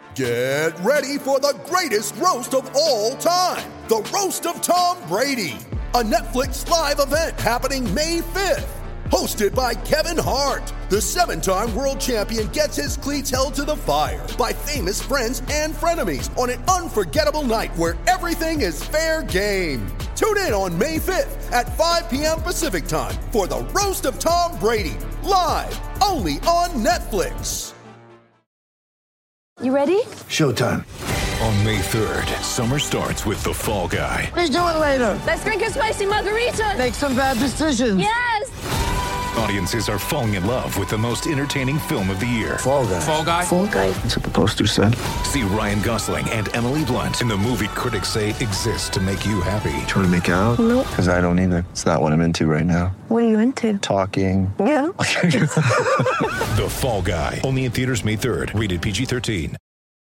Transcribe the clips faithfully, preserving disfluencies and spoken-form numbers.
Get ready for the greatest roast of all time, the Roast of Tom Brady, a Netflix live event happening May fifth. Hosted by Kevin Hart, the seven-time world champion gets his cleats held to the fire by famous friends and frenemies on an unforgettable night where everything is fair game. Tune in on May fifth at five p.m. Pacific time for the Roast of Tom Brady, live only on Netflix. You ready? Showtime. On May third, summer starts with The Fall Guy. Let's do it later. Let's drink a spicy margarita. Make some bad decisions. Yes! Audiences are falling in love with the most entertaining film of the year. Fall Guy. Fall Guy? Fall Guy. That's what the poster said. See Ryan Gosling and Emily Blunt in the movie critics say exists to make you happy. Trying to make it out? Nope. Because I don't either. It's not what I'm into right now. What are you into? Talking. Yeah. The Fall Guy. Only in theaters May third. Rated P G thirteen.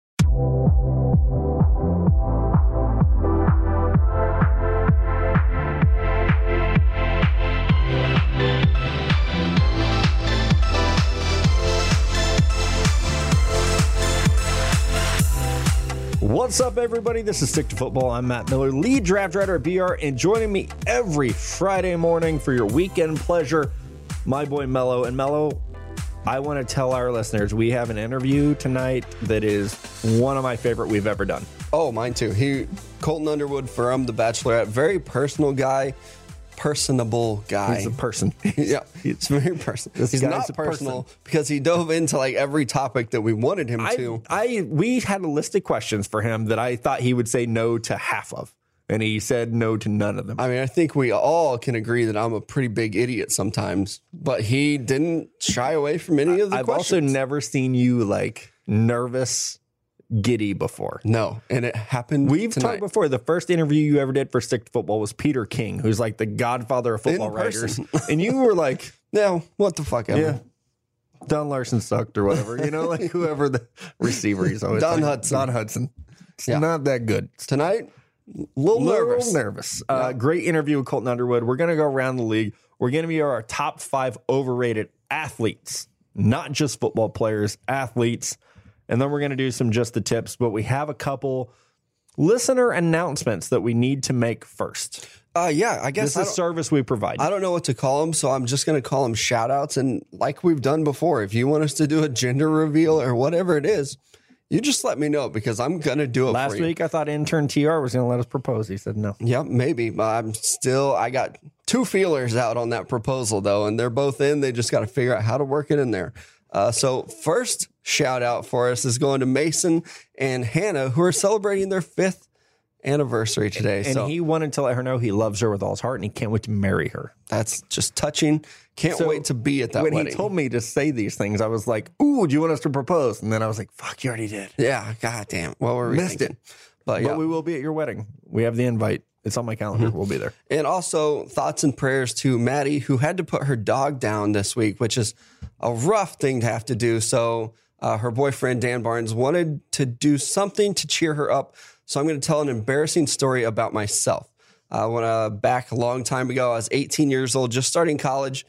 What's up, everybody? This is Stick to Football. I'm Matt Miller, lead draft writer at B R, and joining me every Friday morning for your weekend pleasure, my boy Mello. And Mello, I want to tell our listeners we have an interview tonight that is one of my favorite we've ever done. Oh, mine too. He, Colton Underwood from The Bachelorette, very personal guy, personable guy. He's a person. Yeah, he's very personal. This He's guy's not a personal person. because he dove into like every topic that we wanted him I, to. I we had a list of questions for him that I thought he would say no to half of, and he said no to none of them. I mean, I think we all can agree that I'm a pretty big idiot sometimes, but he didn't shy away from any of the I've questions. also never seen you like nervous, giddy before. No, and it happened We've tonight. talked before. The first interview you ever did for Stick to Football was Peter King, who's like the godfather of football In writers. person. And you were like, Yeah, what the fuck ever. yeah, Don Larson sucked or whatever. You know, like whoever the receiver is always Don like, Hudson. Don Hudson. It's Yeah. not that good. Tonight, a little nervous. Little nervous. Uh, great interview with Colton Underwood. We're going to go around the league. We're going to be our top five overrated athletes, not just football players, athletes. And then we're going to do some just the tips, but we have a couple listener announcements that we need to make first. Uh, yeah, I guess This I is don't- service we provide. I don't know what to call them, so I'm just going to call them shout outs. And like we've done before, if you want us to do a gender reveal or whatever it is, you just let me know because I'm going to do it Last for you. week, I thought intern T R was going to let us propose. He said no. Yeah, maybe, but I'm still, I got two feelers out on that proposal though, and they're both in. They just got to figure out how to work it in there. Uh, so first shout out for us is going to Mason and Hannah, who are celebrating their fifth anniversary today. And so he wanted to let her know he loves her with all his heart and he can't wait to marry her. that's just touching. Can't So wait to be at that when wedding. he told me to say these things, I was like, ooh, do you want us to propose? And then I was like, fuck, you already did. Yeah, goddamn. What were we Missed thinking? it. But yeah. But we will be at your wedding. We have the invite. It's on my calendar. Mm-hmm. We'll be there. And also thoughts and prayers to Maddie, who had to put her dog down this week, which is a rough thing to have to do. So uh, her boyfriend, Dan Barnes, wanted to do something to cheer her up. So I'm going to tell an embarrassing story about myself. Uh, when uh, back a long time ago, I was eighteen years old, just starting college.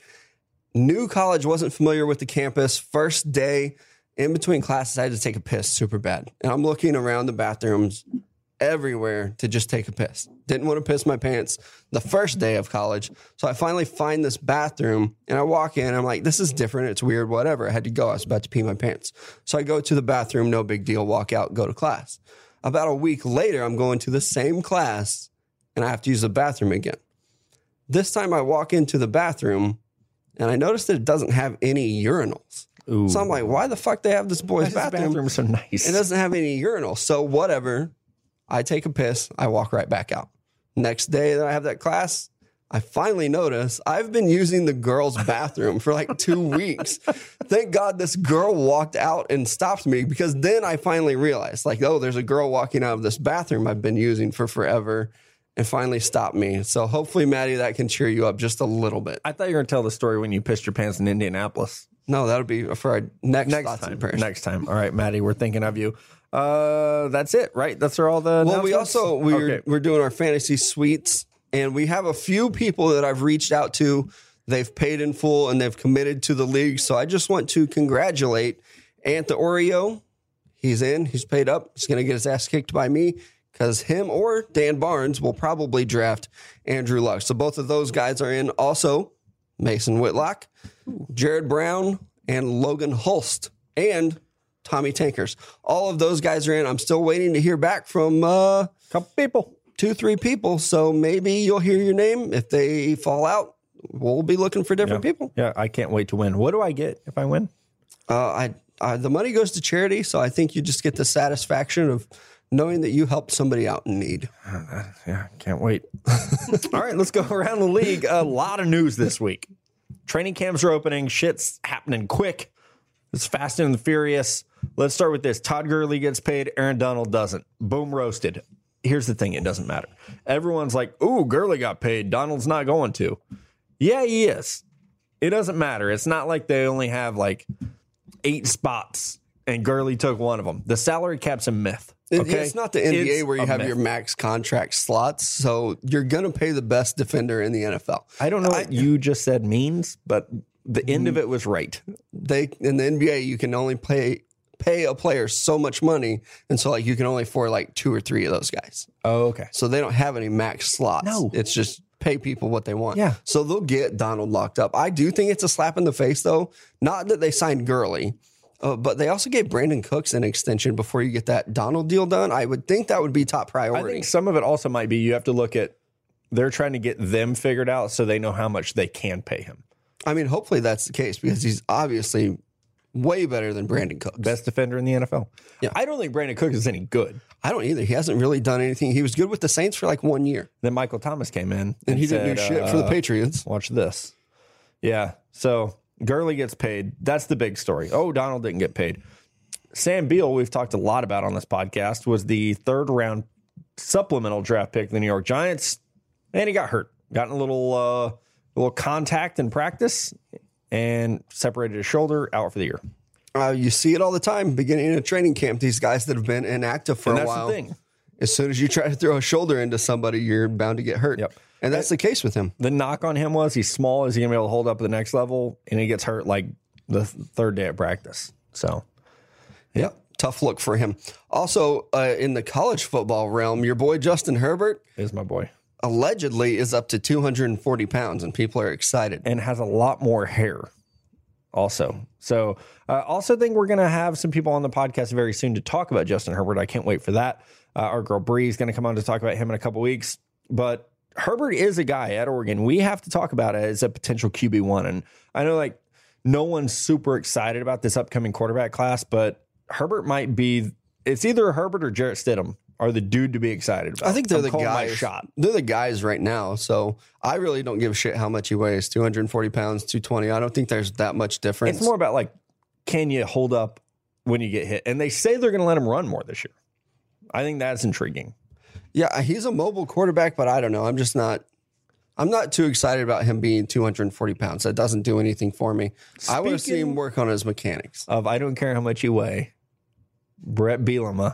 New college, wasn't familiar with the campus. First day in between classes, I had to take a piss super bad. And I'm looking around the bathrooms everywhere to just take a piss. Didn't want to piss my pants the first day of college. So I finally find this bathroom and I walk in. I'm like, this is different. It's weird, whatever. I had to go. I was about to pee my pants. So I go to the bathroom, no big deal, walk out, go to class. About a week later, I'm going to the same class and I have to use the bathroom again. This time I walk into the bathroom and I notice that it doesn't have any urinals. Ooh. So I'm like, why the fuck they have this boy's This bathroom? bathroom is so nice. It doesn't have any urinals. So whatever. I take a piss. I walk right back out. Next day that I have that class, I finally notice I've been using the girls' bathroom for like two weeks. Thank God this girl walked out and stopped me because then I finally realized like, oh, there's a girl walking out of this bathroom I've been using for forever and finally stopped me. So hopefully, Maddie, that can cheer you up just a little bit. I thought you were going to tell the story when you pissed your pants in Indianapolis. No, that'll be for our next, Next thoughts and time. prayers. Next time. All right, Maddie, we're thinking of you. Uh, that's it, right? That's all the Well, we announcements? also we're Okay. we're doing our fantasy suites, and we have a few people that I've reached out to. They've paid in full and they've committed to the league. So I just want to congratulate Ant the Oreo. He's in. He's paid up. He's going to get his ass kicked by me because him or Dan Barnes will probably draft Andrew Luck. So both of those guys are in. Also, Mason Whitlock, Jared Brown, and Logan Holst, and Tommy Tankers. All of those guys are in. I'm still waiting to hear back from uh, A couple people. two, three people. So maybe you'll hear your name. If they fall out, we'll be looking for different Yeah. people. Yeah, I can't wait to win. What do I get if I win? Uh, I uh, the money goes to charity, so I think you just get the satisfaction of knowing that you helped somebody out in need. Yeah, can't wait. All right, let's go around the league. A lot of news this week. Training camps are opening. Shit's happening quick. It's Fast and the Furious. Let's start with this. Todd Gurley gets paid. Aaron Donald doesn't. Boom, roasted. Here's the thing. It doesn't matter. Everyone's like, ooh, Gurley got paid. Donald's not going to. Yeah, he is. It doesn't matter. It's not like they only have like eight spots and Gurley took one of them. The salary cap's a myth. It- Okay? It's not the N B A It's where you a have myth. your max contract slots, so you're going to pay the best defender in the N F L. I don't know what you just said means, but the end of it was right. They in the N B A you can only pay pay a player so much money, and so like you can only afford like two or three of those guys. Oh, okay. So they don't have any max slots. No. It's just pay people what they want. Yeah. So they'll get Donald locked up. I do think it's a slap in the face, though. Not that they signed Gurley, uh, but they also gave Brandon Cooks an extension before you get that Donald deal done. I would think that would be top I priority. think some of it also might be you have to look at they're trying to get them figured out so they know how much they can pay him. I mean, hopefully that's the case because he's obviously way better than Brandon Cooks. Best defender in the N F L. Yeah. I don't think Brandon Cooks is any good. I don't either. He hasn't really done anything. He was good with the Saints for like one year, Then Michael Thomas came in and he didn't do said, shit for the uh, Patriots. Watch this. Yeah. So Gurley gets paid. That's the big story. Oh, Donald didn't get paid. Sam Beal, we've talked a lot about on this podcast, was the third round supplemental draft pick of the New York Giants, and he got hurt. Got in a little uh, little contact in practice and separated his shoulder, out for the year. Uh, you see it all the time, beginning of training camp. These guys that have been inactive for And a that's while. the thing. As soon as you try to throw a shoulder into somebody, you're bound to get hurt. Yep. And that's the case with him. The knock on him was he's small. Is he going to be able to hold up at the next level? And he gets hurt like the th- third day of practice. So, Yep. Tough look for him. Also, uh, in the college football realm, your boy Justin Herbert is my boy. allegedly is up to two hundred forty pounds, and people are excited. And has a lot more hair also. So I uh, also think we're going to have some people on the podcast very soon to talk about Justin Herbert. I can't wait for that. Uh, our girl Bree is going to come on to talk about him in a couple weeks. But Herbert is a guy at Oregon we have to talk about as a potential Q B one. And I know like no one's super excited about this upcoming quarterback class, but Herbert might be, it's either Herbert or Jarrett Stidham are the dude to be excited about. I think they're I'm the calling my guys. shot. They're the guys right now. So I really don't give a shit how much he weighs. two hundred forty pounds, two twenty. I don't think there's that much difference. It's more about like, can you hold up when you get hit? And they say they're going to let him run more this year. I think that's intriguing. Yeah, he's a mobile quarterback, but I don't know. I'm just not. I'm not too excited about him being two hundred forty pounds. That doesn't do anything for me. I want to see him Speaking- work on his mechanics. Of I don't care how much you weigh. Brett Bielema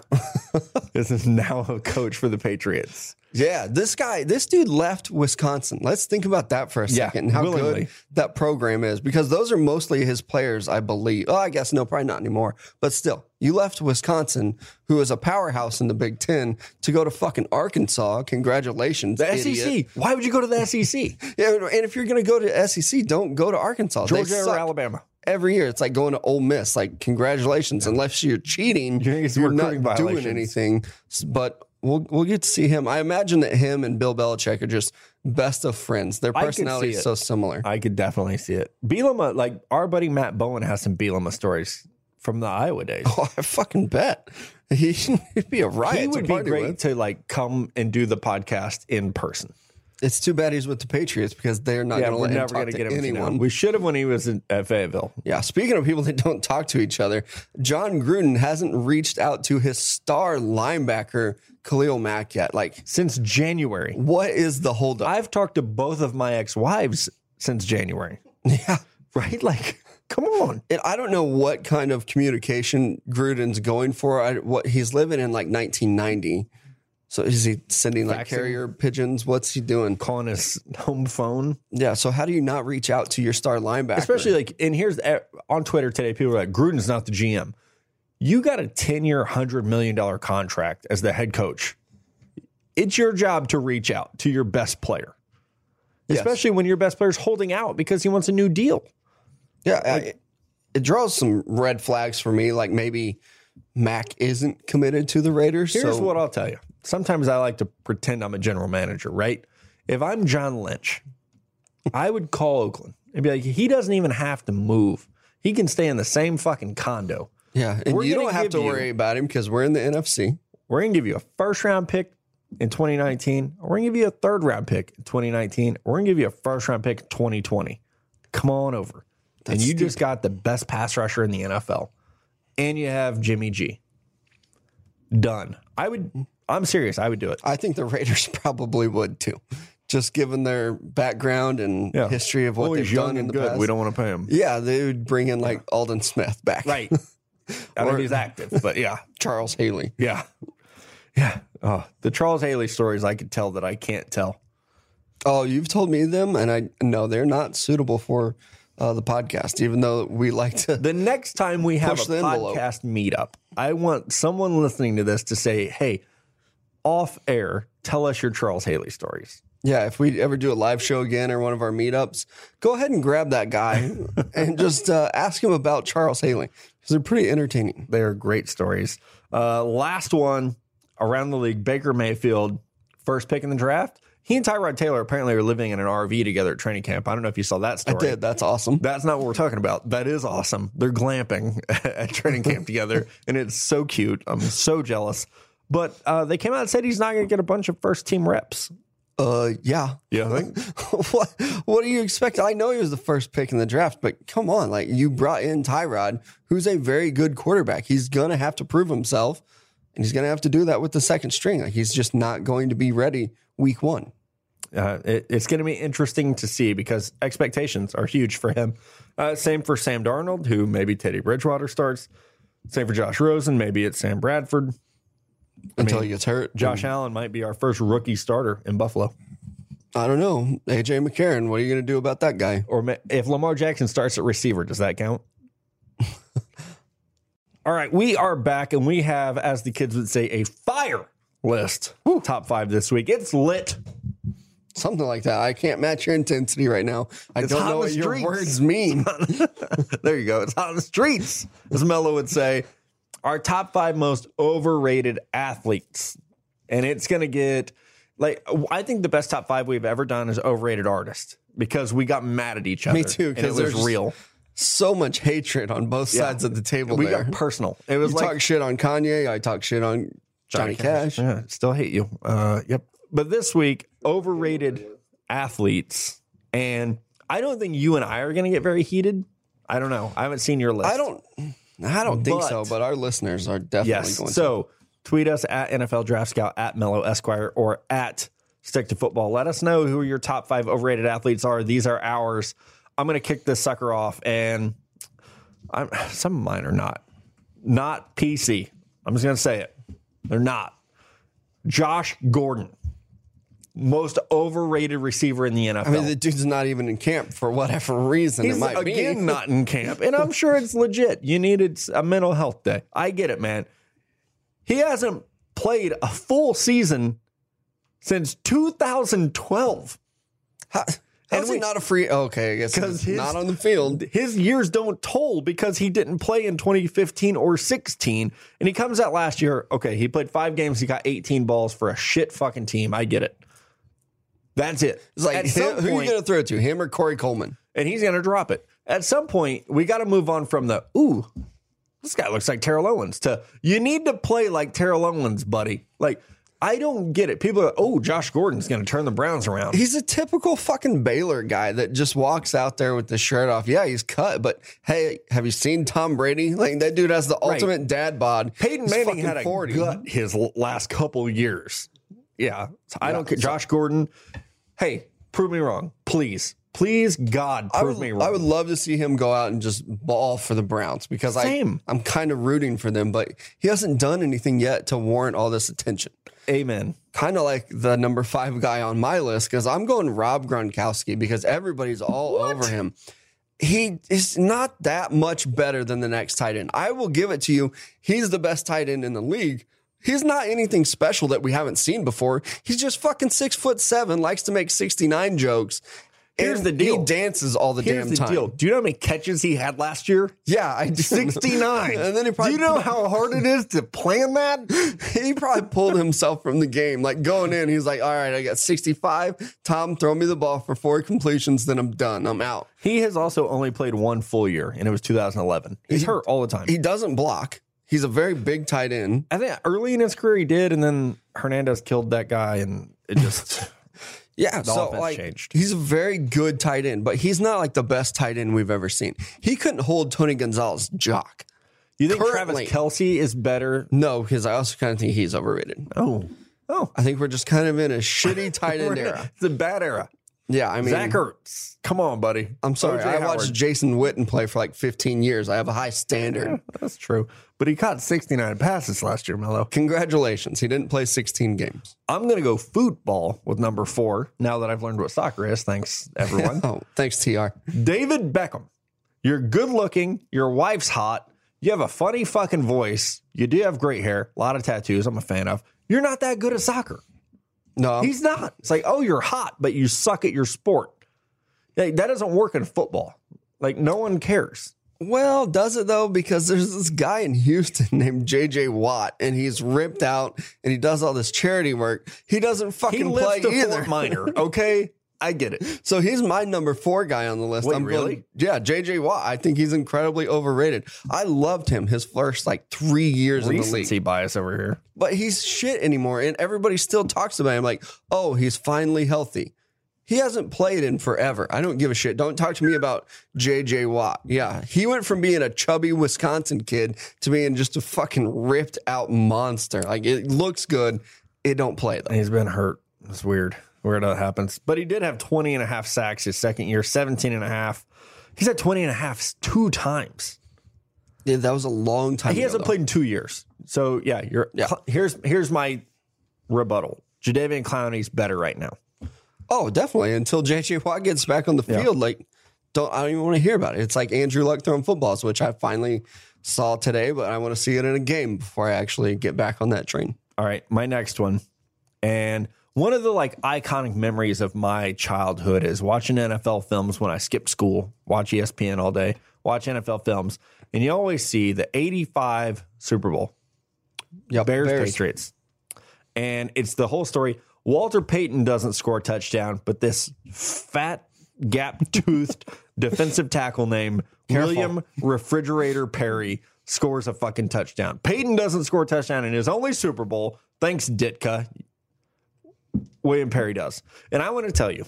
is now a coach for the Patriots. Yeah, this guy, this dude left Wisconsin. Let's think about that for a Yeah, second and how willingly. good that program is because those are mostly his players, I believe. Oh, I guess no, probably not anymore. But still, you left Wisconsin, who is a powerhouse in the Big Ten, to go to fucking Arkansas. Congratulations, The S E C. idiot. Why would you go to the S E C? Yeah, and if you're going to go to S E C, don't go to Arkansas. They Georgia or suck. Alabama? Every year, it's like going to Ole Miss. Like, congratulations. Unless you're cheating, You're gonna get some you're not recruiting doing violations. anything. S- But we'll we'll get to see him. I imagine that him and Bill Belichick are just best of friends. Their I could personality see is it. so similar. I could definitely see it. Bielema, like our buddy Matt Bowen has some Bielema stories from the Iowa days. Oh, I fucking bet. He, he'd be a riot. He to would be party great with. to like come and do the podcast in person. It's too bad he's with the Patriots because they're not Yeah, going to we're let him never talk going to to get him to anyone. know. We should have when he was in, at Fayetteville. Yeah, speaking of people that don't talk to each other, John Gruden hasn't reached out to his star linebacker, Khalil Mack, yet. Like, Since January. what is the holdup? I've talked to both of my ex-wives since January. yeah. Right? Like, come on. And I don't know what kind of communication Gruden's going for. I, what he's living in like nineteen ninety. So is he sending like Faxing. carrier pigeons? What's he doing? Calling his home phone. Yeah. So how do you not reach out to your star linebacker? Especially like, and here's the, on Twitter today, people are like, Gruden's not the G M. You got a ten-year, one hundred million dollars contract as the head coach. It's your job to reach out to your best player, Yes. especially when your best player's holding out because he wants a new deal. Yeah, I, it draws some red flags for me. Like maybe Mac isn't committed to the Raiders. Here's so what I'll tell you. Sometimes I like to pretend I'm a general manager, right? If I'm John Lynch, I would call Oakland and be like, he doesn't even have to move. He can stay in the same fucking condo. yeah, and We're you gonna don't have give to you- worry about him because we're in the N F C. We're going to give you a first round pick in twenty nineteen. We're going to give you a third round pick in twenty nineteen. We're going to give you a first round pick in twenty twenty. Come on over. That's and you just stupid. got the best pass rusher in the N F L. And you have Jimmy G. Done. I would, I'm serious. I would do it. I think the Raiders probably would too, just given their background and Yeah. history of what Oh, they've he's young done in and the good. past. We don't want to pay him. Yeah, they would bring in like Alden Smith back. Right. I Or- mean, he's active, but yeah. Charles Haley. Yeah. Yeah. Oh, the Charles Haley stories I could tell that I can't tell. Oh, you've told me them, and I no, they're not suitable for uh, the podcast, even though we like to. The next time we have Push a the envelope. podcast meetup, I want someone listening to this to say, hey, off air, tell us your Charles Haley stories. Yeah, if we ever do a live show again or one of our meetups, go ahead and grab that guy and just uh, ask him about Charles Haley because they're pretty entertaining. They are great stories. Uh, last one around the league, Baker Mayfield, first pick in the draft. He and Tyrod Taylor apparently are living in an R V together at training camp. I don't know if you saw that I story. did. That's awesome. That's not what we're talking about. That is awesome. They're glamping at training camp together, and it's so cute. I'm so jealous. But uh, they came out and said he's not going to get a bunch of first team reps. Uh, yeah. Yeah, I think what What do you expect? I know he was the first pick in the draft, but come on, like you brought in Tyrod, who's a very good quarterback. He's gonna have to prove himself, and he's gonna have to do that with the second string. Like he's just not going to be ready week one. uh, it, it's going to be interesting to see because expectations are huge for him. Uh, same for Sam Darnold, who maybe Teddy Bridgewater starts. Same for Josh Rosen. Maybe it's Sam Bradford. Until mean, he gets hurt. Josh Allen might be our first rookie starter in Buffalo. I don't know. A J McCarron, what are you going to do about that guy? Or ma- if Lamar Jackson starts at receiver, does that count? All right, we are back, and we have, as the kids would say, a fire list. Top five this week. It's lit. Something like that. I can't match your intensity right now. I It's don't hot know in what the your streets. words mean. There you go. It's hot on the streets, as Mello would say. Our top five most overrated athletes. And it's going to get, like, I think the best top five we've ever done is overrated artists because we got mad at each other. Me too, And it 'cause was there's real. So much hatred on both Yeah. sides of the table We there. got personal. It was You like talk shit on Kanye. I talk shit on Johnny, Cash. Yeah, still hate you. Uh, yep. But this week, overrated athletes. And I don't think you and I are going to get very heated. I don't know. I haven't seen your list. I don't. I don't think But- so, but our listeners are definitely Yes. going to. So tweet us at N F L Draft Scout, at Mellow Esquire, or at Stick to Football. Let us know who your top five overrated athletes are. These are ours. I'm going to kick this sucker off, and I'm, some of mine are not. Not P C. I'm just going to say it. They're not. Josh Gordon, most overrated receiver in the N F L. I mean, the dude's not even in camp for whatever reason He's it might again be. not in camp, and I'm sure it's legit. You needed a mental health day. I get it, man. He hasn't played a full season since two thousand twelve. How, how's And he we- not a free? Okay, I guess 'Cause he's his- not on the field. His years don't toll because he didn't play in twenty fifteen or sixteen. And he comes out last year. Okay, he played five games. He got eighteen balls for a shit fucking team. I get it. That's it. It's like, At him, some who are point- you going to throw it to? Him or Corey Coleman? and he's going to drop it. At some point, we got to move on from the, ooh, this guy looks like Terrell Owens, to you need to play like Terrell Owens, buddy. Like, I don't get it. People are, oh, Josh Gordon's going to turn the Browns around. He's a typical fucking Baylor guy that just walks out there with the shirt off. Yeah, he's cut, but hey, have you seen Tom Brady? Like, that dude has the Right. ultimate dad bod. Peyton He's Manning fucking had a forty. gut his l- last couple years. Yeah. So I don't care. Josh Gordon, hey, prove me wrong. Please. Please, God, I prove would, me wrong. I would love to see him go out and just ball for the Browns because Same. I, I'm kind of rooting for them, but he hasn't done anything yet to warrant all this attention. Amen. Kind of like the number five guy on my list because I'm going Rob Gronkowski because everybody's all over him. he is not that much better than the next tight end. I will give it to you. He's the best tight end in the league. He's not anything special that we haven't seen before. He's just fucking six foot seven, likes to make sixty-nine jokes. Here's and the deal. He dances all the Here's damn the time. deal. Do you know how many catches he had last year? Yeah, I do. sixty-nine. And then he probably Do you know how hard it is to plan that? he probably pulled himself from the game. Like going in, he's like, all right, I got sixty-five. Tom, throw me the ball for four completions, then I'm done. I'm out. He has also only played one full year, and it was two thousand eleven. He's He- hurt all the time. He doesn't block. He's a very big tight end. I think early in his career he did, and then Hernandez killed that guy, and it just Yeah, the so offense like changed. he's a very good tight end, but he's not like the best tight end we've ever seen. He couldn't hold Tony Gonzalez jock. You think Currently- Travis Kelce is better? No, because I also kind of think he's overrated. Oh, oh, I think we're just kind of in a shitty tight end era. It's a bad era. Yeah, I mean, Zach Ertz, come on, buddy. I'm sorry. O J I watched Howard. Jason Witten play for like fifteen years. I have a high standard. That's true, but he caught sixty-nine passes last year, Mello. Congratulations. He didn't play sixteen games. I'm gonna go football with number four. Now that I've learned what soccer is, thanks everyone. Oh, thanks, T R. David Beckham. You're good looking. Your wife's hot. You have a funny fucking voice. You do have great hair. A lot of tattoos. I'm a fan of. You're not that good at soccer. No, He's not. It's like, oh, you're hot, but you suck at your sport. Like, that doesn't work in football. Like, no one cares. well, does it though? Because there's this guy in Houston named J J Watt, and he's ripped out, and he does all this charity work. He doesn't He fucking lives play to either. Fort Minor. Okay, I get it. So he's my number four guy on the list. Wait, I'm going- really? yeah, J J Watt. I think he's incredibly overrated. I loved him his first like three years in the league. Recency bias over here. But he's shit anymore, and everybody still talks about him like, oh, he's finally healthy. He hasn't played in forever. I don't give a shit. Don't talk to me about J J Watt. Yeah, he went from being a chubby Wisconsin kid to being just a fucking ripped out monster. Like, it looks good. It don't play, though. He's been hurt. It's weird. Weird how that happens. But he did have twenty and a half sacks his second year, seventeen and a half. He's had twenty and a half two times. Yeah, that was a long time He ago, hasn't though. played in two years. So, yeah, you're Yeah. here's here's my rebuttal. Jadeveon Clowney's better right now. Oh, definitely. Until J J Watt gets back on the Yeah. field, like, don't I don't even want to hear about it. It's like Andrew Luck throwing footballs, which I finally saw today, but I want to see it in a game before I actually get back on that train. All right, my next one. And one of the like iconic memories of my childhood is watching N F L films when I skipped school, watch E S P N all day, watch N F L films, and you always see the eighty-five Super Bowl, Yep, Bears, Patriots. And it's the whole story. Walter Payton doesn't score a touchdown, but this fat, gap-toothed defensive tackle named Careful. William Refrigerator Perry scores a fucking touchdown. Payton doesn't score a touchdown in his only Super Bowl. Thanks, Ditka. William Perry does. And I want to tell you,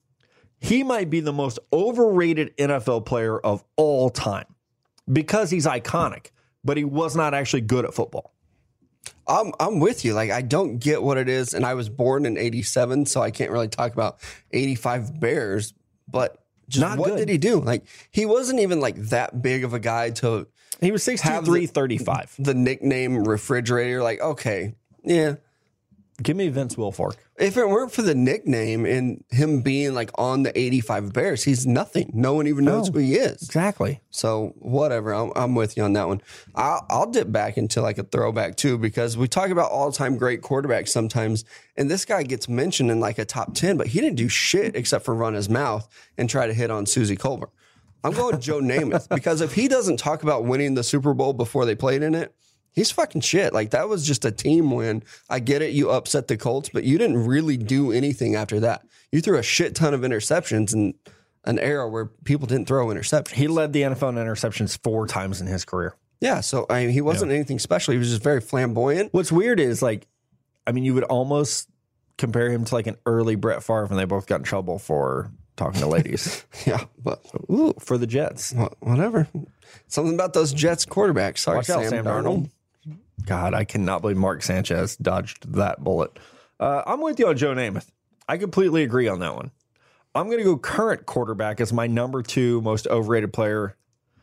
he might be the most overrated N F L player of all time because he's iconic, but he was not actually good at football. I'm I'm with you. Like, I don't get what it is, and I was born in eighty-seven, so I can't really talk about eighty-five Bears. But just Not what good. did he do? Like, he wasn't even like that big of a guy to He was six two, Have the- three thirty-five. the nickname Refrigerator. Like, okay, yeah. Give me Vince Wilfork. If it weren't for the nickname and him being like on the eighty-five Bears, he's nothing. No one even knows No. who he is. Exactly. So whatever, I'm, I'm with you on that one. I'll, I'll dip back into like a throwback too, because we talk about all-time great quarterbacks sometimes, and this guy gets mentioned in like a top ten, but he didn't do shit except for run his mouth and try to hit on Susie Colbert. I'm going Joe Namath, because if he doesn't talk about winning the Super Bowl before they played in it, he's fucking shit. Like, that was just a team win. I get it, you upset the Colts, but you didn't really do anything after that. You threw a shit ton of interceptions in an era where people didn't throw interceptions. He led the N F L in interceptions four times in his career. Yeah, so I mean, he wasn't anything special. He was just very flamboyant. What's weird is, like, I mean, you would almost compare him to like an early Brett Favre when they both got in trouble for talking to ladies. Yeah, but Ooh, for the Jets. wha- whatever. Something about those Jets quarterbacks. Sorry, Watch out, Sam, Sam Darnold. Darnold. God, I cannot believe Mark Sanchez dodged that bullet. Uh, I'm with you on Joe Namath. I completely agree on that one. I'm going to go current quarterback as my number two most overrated player.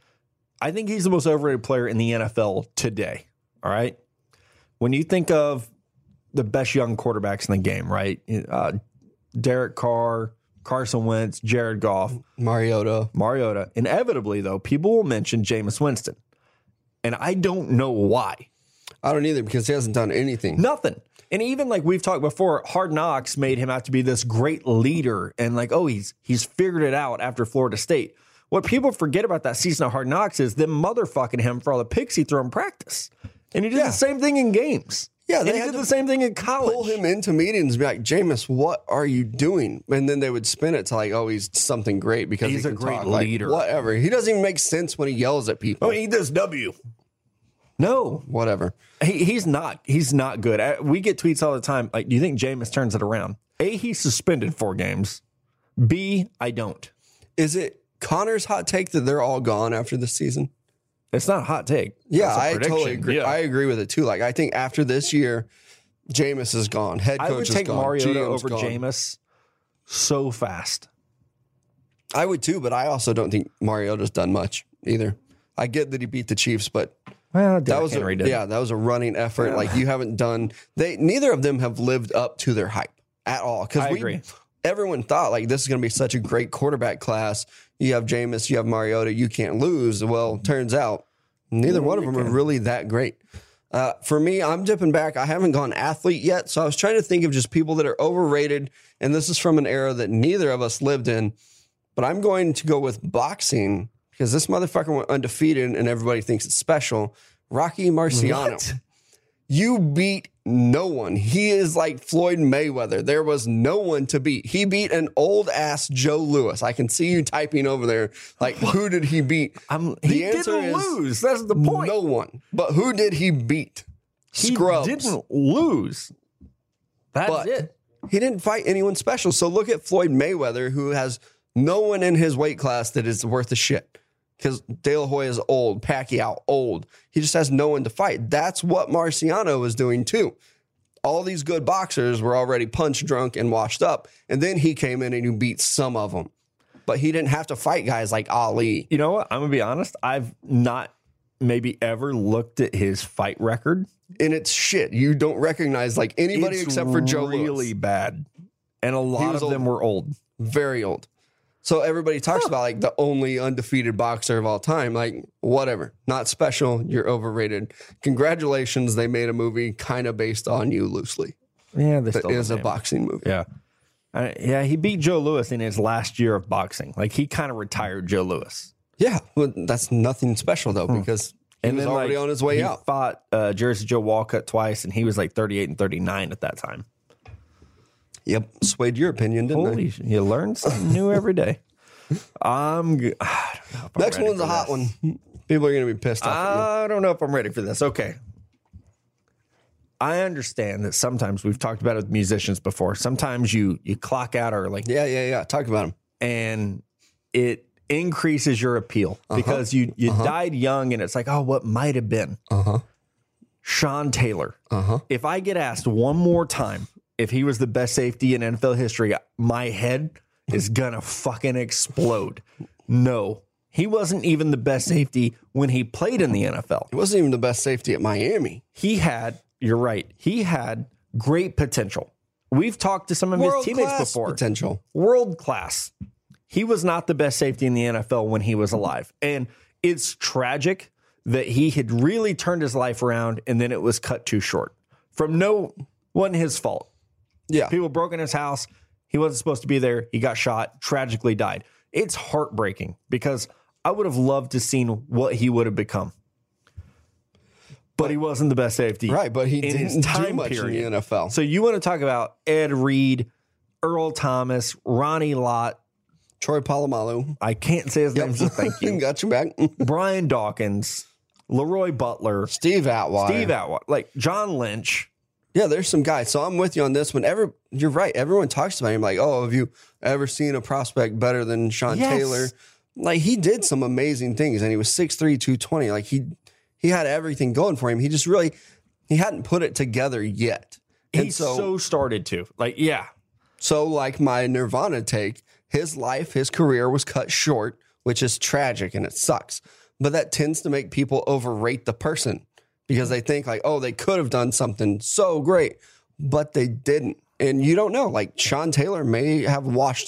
I think he's the most overrated player in the N F L today. All right. When you think of the best young quarterbacks in the game, right? Uh, Derek Carr, Carson Wentz, Jared Goff, Mariota. Mariota. Inevitably, though, people will mention Jameis Winston. And I don't know why. I don't either because he hasn't done anything. Nothing. And even like we've talked before, Hard Knocks made him out to be this great leader and like, oh, he's he's figured it out after Florida State. What people forget about that season of Hard Knocks is them motherfucking him for all the picks he threw in practice. And he did Yeah. the same thing in games. Yeah, and they he had did to the same thing in college. Pull him into meetings and be like, Jameis, what are you doing? And then they would spin it to like, oh, he's something great because He's he a can great talk. Like, leader. whatever. He doesn't even make sense when he yells at people. Oh, eat this W. No, Whatever. he, he's not. He's not good. I- We get tweets all the time. Like, do you think Jameis turns it around? A, he's suspended four games. B, I don't. Is it Connor's hot take that they're all gone after this season? It's not a hot take. Yeah, That's a I prediction. totally agree. Yeah. I agree with it too. Like, I think after this year, Jameis is gone. Head coach I would is take gone. Mariota G M's over gone. Jameis so fast. I would too, but I also don't think Mariota's done much either. I get that he beat the Chiefs, but Well, that was a, Henry did. yeah, that was a running effort. Yeah. Like you haven't done. They neither of them have lived up to their hype at all. Because I we, agree. everyone thought like this is going to be such a great quarterback class. You have Jameis, you have Mariota, you can't lose. Well, turns out neither one of them are really that great. Uh, for me, I'm dipping back. I haven't gone athlete yet, so I was trying to think of just people that are overrated. And this is from an era that neither of us lived in. But I'm going to go with boxing because this motherfucker went undefeated and everybody thinks it's special. Rocky Marciano. What? You beat no one. He is like Floyd Mayweather. There was no one to beat. He beat an old ass Joe Louis. I can see you typing over there. Like, who did he beat? I'm, The he answer didn't is lose. That's the point. No one. But who did he beat? he Scrubs. didn't lose. That's But it. he didn't fight anyone special. So look at Floyd Mayweather, who has no one in his weight class that is worth a shit. Because De La Hoya is old, Pacquiao old. He just has no one to fight. That's what Marciano was doing too. All these good boxers were already punch drunk and washed up, and then he came in and he beat some of them. But he didn't have to fight guys like Ali. You know what? I'm going to be honest. I've not maybe ever looked at his fight record. And it's shit. You don't recognize like anybody It's except for Joe really Louis. bad. And a lot was of them old. were old. Very old. So everybody talks about like the only undefeated boxer of all time. Like, whatever. Not special. You're overrated. Congratulations. They made a movie kind of based on you loosely. Yeah, they That still is a name. boxing movie. Yeah. Uh, yeah, he beat Joe Louis in his last year of boxing. Like, he kind of retired Joe Louis. Yeah. Well, that's nothing special though, because he was already like, on his way he out. fought uh, Jersey Joe Walcott twice, and he was like thirty-eight and thirty-nine at that time. Yep. Swayed your opinion, didn't Holy, I? sh- you learn something new every day. I'm. g- I don't know if I'm Next ready one's for a hot this. one. People are going to be pissed off at you. I don't know if I'm ready for this. Okay. I understand that sometimes we've talked about it with musicians before. Sometimes you you clock out or like, Yeah, yeah, yeah. Talk about him. and it increases your appeal because you you died young, and it's like, oh, what might have been. Uh-huh. Sean Taylor. Uh-huh. If I get asked one more time if he was the best safety in N F L history, my head is gonna fucking explode. No, he wasn't even the best safety when he played in the N F L. He wasn't even the best safety at Miami. He had, you're right, he had great potential. We've talked to some of his teammates World-class before. potential. World class. He was not the best safety in the N F L when he was alive. And it's tragic that he had really turned his life around and then it was cut too short. From no, wasn't his fault. Yeah. People broke in his house. He wasn't supposed to be there. He got shot, tragically died. It's heartbreaking because I would have loved to seen what he would have become. But he wasn't the best safety. Right, but he in his didn't do time much in the period. N F L. So you want to talk about Ed Reed, Earl Thomas, Ronnie Lott. Troy Polamalu. I can't say his name, so thank you. Got you back. Brian Dawkins, Leroy Butler, Steve Atwater. Steve Atwater, like John Lynch. Yeah, there's some guys. So I'm with you on this one. Every, you're right. Everyone talks about him like, oh, have you ever seen a prospect better than Sean Yes. Taylor? Like, he did some amazing things, and he was six three, two twenty. Like, he he had everything going for him. He just really, he hadn't put it together yet. And He so, started to. Like, yeah. So, like my Nirvana take, his life, his career was cut short, which is tragic and it sucks. But that tends to make people overrate the person because they think like, oh, they could have done something so great, but they didn't. And you don't know. Like Sean Taylor may have washed up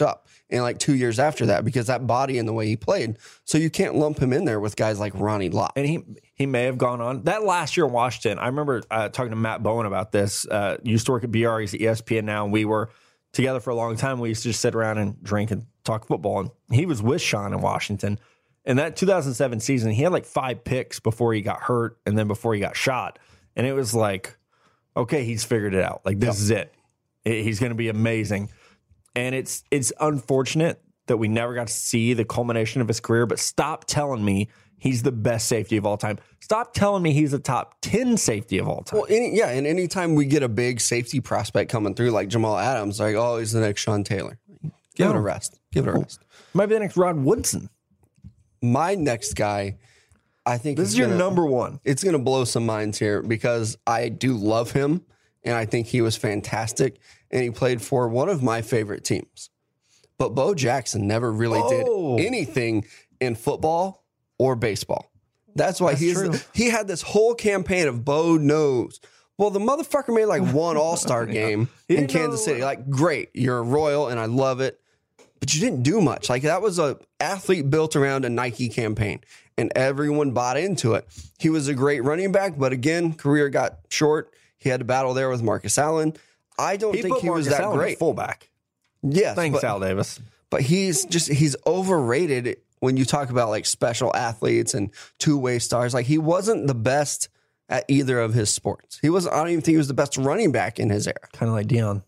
in like two years after that because that body and the way he played. So you can't lump him in there with guys like Ronnie Lott. And he he may have gone on. That last year in Washington, I remember uh, talking to Matt Bowen about this. Uh, used to work at B R, he's at E S P N now, and we were together for a long time. We used to just sit around and drink and talk football. And he was with Sean in Washington. And that two thousand seven season, he had like five picks before he got hurt and then before he got shot. And it was like, okay, he's figured it out. Like, this yep. is it. He's going to be amazing. And it's it's unfortunate that we never got to see the culmination of his career, but stop telling me he's the best safety of all time. Stop telling me he's a top ten safety of all time. Well, any, yeah, and anytime we get a big safety prospect coming through like Jamal Adams, like, oh, he's the next Sean Taylor. Give no. it a rest. Give it a rest. Might be the next Rod Woodson. My next guy, I think this is your gonna, number one. It's going to blow some minds here because I do love him, and I think he was fantastic, and he played for one of my favorite teams. But Bo Jackson never really oh. did anything in football or baseball. That's why That's he's true. he had this whole campaign of Bo knows. Well, the motherfucker made like one All-Star game yeah. in Kansas City. Like, great, you're a Royal, and I love it. But you didn't do much. Like, that was a athlete built around a Nike campaign, and everyone bought into it. He was a great running back, but again, career got short. He had to battle there with Marcus Allen. I don't he think put he Marcus was that Allen great. At fullback. Yes, thanks, but, Al Davis. But he's just he's overrated when you talk about like special athletes and two-way stars. Like, he wasn't the best at either of his sports. He was. I don't even think he was the best running back in his era. Kind of like Deion.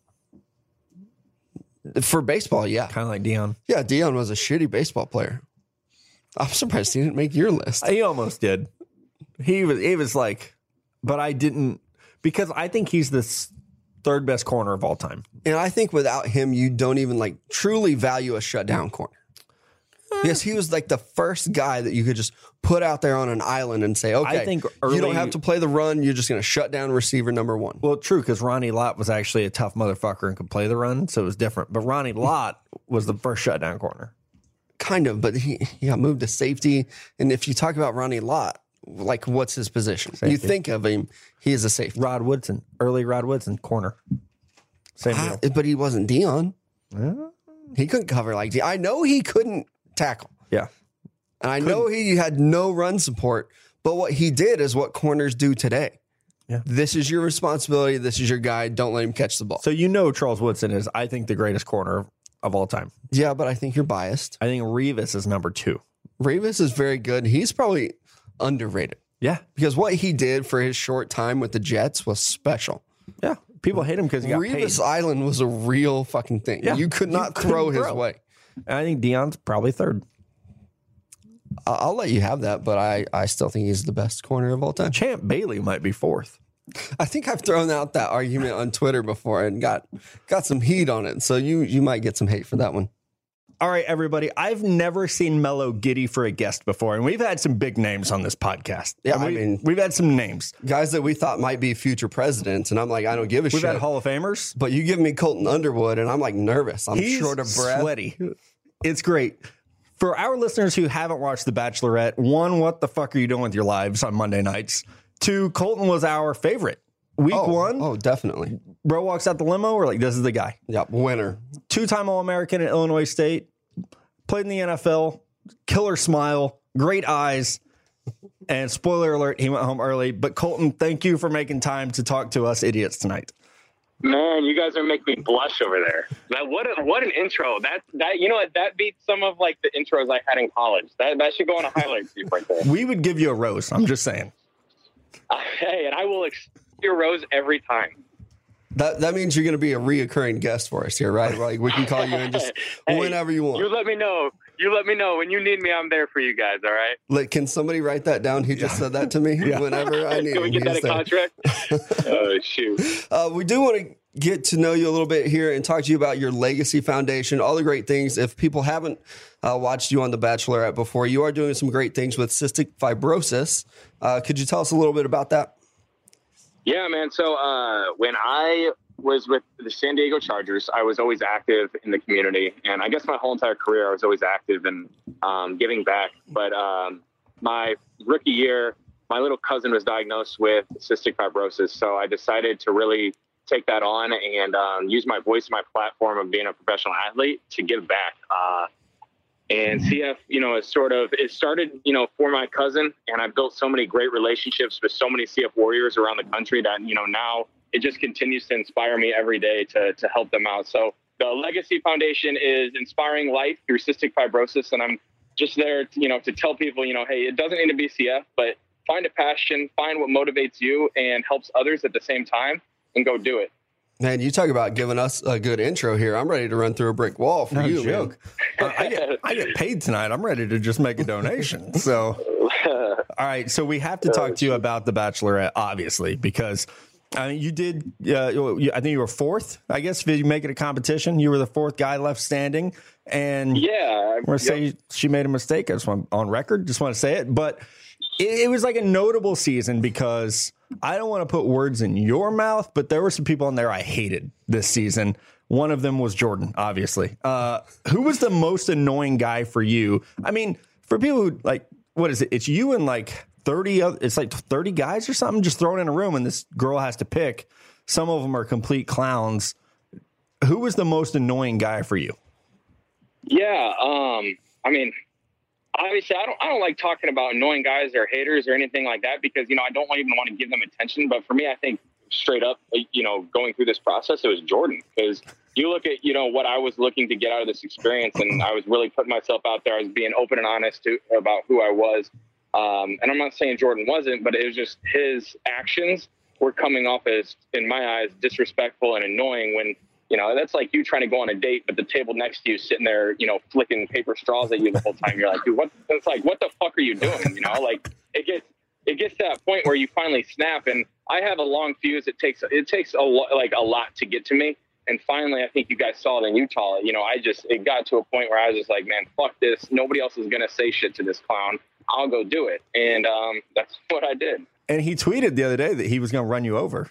For baseball, yeah. Kind of like Deion. Yeah, Deion was a shitty baseball player. I'm surprised he didn't make your list. He almost did. He was. He was like, but I didn't because I think he's the third best corner of all time. And I think without him, you don't even like truly value a shutdown corner. Yes, he was like the first guy that you could just put out there on an island and say, okay, I think early, you don't have to play the run. You're just going to shut down receiver number one. Well, true, because Ronnie Lott was actually a tough motherfucker and could play the run, so it was different. But Ronnie Lott was the first shutdown corner. Kind of, but he, he got moved to safety. And if you talk about Ronnie Lott, like, what's his position? Safety. You think of him, he is a safety. Rod Woodson, early Rod Woodson, corner. Same deal. I, but he wasn't Deion. Yeah. He couldn't cover like Deion. I know he couldn't tackle. Yeah. And I know he had no run support, but what he did is what corners do today. Yeah. This is your responsibility. This is your guy. Don't let him catch the ball. So you know Charles Woodson is, I think, the greatest corner of all time. Yeah, but I think you're biased. I think Revis is number two. Revis is very good. He's probably underrated. Yeah. Because what he did for his short time with the Jets was special. Yeah. People hate him because he got Revis paid. Island was a real fucking thing. Yeah. You could not You throw couldn't his throw. way. And I think Deion's probably third. I- I'll let you have that, but I, I still think he's the best corner of all time. Champ Bailey might be fourth. I think I've thrown out that argument on Twitter before and got got some heat on it. So you you might get some hate for that one. All right, everybody. I've never seen Mello giddy for a guest before, and we've had some big names on this podcast. Yeah, And I we, mean- we've had some names. Guys that we thought might be future presidents, and I'm like, I don't give a We've shit. had Hall of Famers. But you give me Colton Underwood, and I'm like nervous. I'm He's short of breath. sweaty. It's great. For our listeners who haven't watched The Bachelorette, one, what the fuck are you doing with your lives on Monday nights? Two, Colton was our favorite. Week Oh, one, oh, definitely. bro walks out the limo. We're like, this is the guy. Yep, winner. Two-time All-American at Illinois State. Played in the N F L. Killer smile. Great eyes. And spoiler alert, he went home early. But Colton, thank you for making time to talk to us idiots tonight. Man, you guys are making me blush over there. That what a, what an intro. That that you know what that beats some of like the intros I had in college. That that should go on a highlight tape right there. We would give you a rose. I'm just saying. Uh, hey, and I will accept your rose every time. That that means you're going to be a reoccurring guest for us here, right? Like we can call you in just Hey, whenever you want. You let me know. You let me know when you need me. I'm there for you guys. All right. Like, can somebody write that down? He just said that to me. Whenever I need Can we him, get that he's in there. contract? Oh shoot. Uh, we do want to get to know you a little bit here and talk to you about your Legacy Foundation, all the great things. If people haven't uh, watched you on The Bachelorette before, you are doing some great things with cystic fibrosis. Uh, could you tell us a little bit about that? Yeah, man. So uh, when I was with the San Diego Chargers, I was always active in the community. And I guess my whole entire career, I was always active in um, giving back. But um, my rookie year, my little cousin was diagnosed with cystic fibrosis. So I decided to really take that on and um, use my voice, my platform of being a professional athlete to give back. Uh, and C F, you know, is sort of, it started, you know, for my cousin, and I've built so many great relationships with so many C F warriors around the country that, you know, now it just continues to inspire me every day to, to help them out. So the Legacy Foundation is inspiring life through cystic fibrosis. And I'm just there, to, you know, to tell people, you know, hey, it doesn't need to be C F, but find a passion, find what motivates you and helps others at the same time, and go do it. Man, you talk about giving us a good intro here. I'm ready to run through a brick wall for No you, joke. man. Uh, I, get, I get paid tonight. I'm ready to just make a donation. So, all right. So we have to talk to you about The Bachelorette, obviously, because I mean, you did. Uh, you, I think you were fourth. I guess did you make it a competition? You were the fourth guy left standing, and yeah, I'm gonna say yep. she made a mistake. I just want on record. Just want to say it, but it, it was like a notable season because I don't want to put words in your mouth, but there were some people in there I hated this season. One of them was Jordan, obviously. Uh, who was the most annoying guy for you? I mean, for people who like, what is it? It's you and like thirty other, it's like thirty guys or something just thrown in a room, and this girl has to pick. Some of them are complete clowns. Who was the most annoying guy for you? Yeah. Um, I mean, obviously I don't, I don't like talking about annoying guys or haters or anything like that, because, you know, I don't even want to give them attention. But for me, I think straight up, you know, going through this process, it was Jordan, because you look at, you know, what I was looking to get out of this experience, and I was really putting myself out there. I was being open and honest to, about who I was. Um, and I'm not saying Jordan wasn't, but it was just his actions were coming off as, in my eyes, disrespectful and annoying when, you know, that's like you trying to go on a date, but the table next to you sitting there, you know, flicking paper straws at you the whole time. You're like, dude, what? It's like, what the fuck are you doing? You know, like it gets, it gets to that point where you finally snap. And I have a long fuse. It takes, it takes a lot, like a lot to get to me. And finally, I think you guys saw it in Utah. You know, I just, it got to a point where I was just like, man, fuck this. Nobody else is going to say shit to this clown. I'll go do it. And um, that's what I did. And he tweeted the other day that he was going to run you over.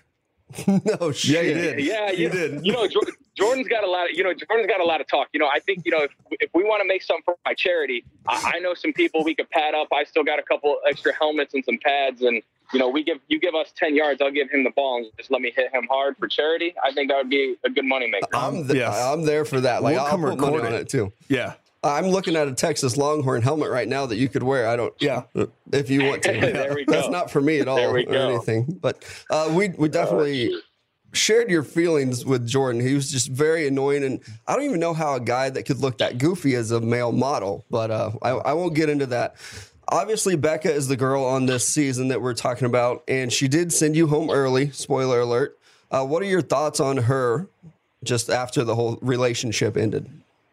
No shit. Yeah, he did. Yeah, he you, did. You know, Jordan, Jordan's got a lot of, you know, Jordan's got a lot of talk. You know, I think, you know, if, if we want to make something for my charity, I, I know some people we could pad up. I still got a couple extra helmets and some pads, and, you know, we give, you give us ten yards, I'll give him the ball and just let me hit him hard for charity. I think that would be a good moneymaker. I'm, th- Yes. I'm there for that. Like, We'll I'll come put money record on it. it too. Yeah. I'm looking at a Texas Longhorn helmet right now that you could wear. I don't, Yeah. if you want to. There we That's go. not for me at all There we or go. anything. But uh, we we definitely shared your feelings with Jordan. He was just very annoying, and I don't even know how a guy that could look that goofy as a male model. But uh, I, I won't get into that. Obviously, Becca is the girl on this season that we're talking about, and she did send you home early. Spoiler alert. Uh, what are your thoughts on her just after the whole relationship ended?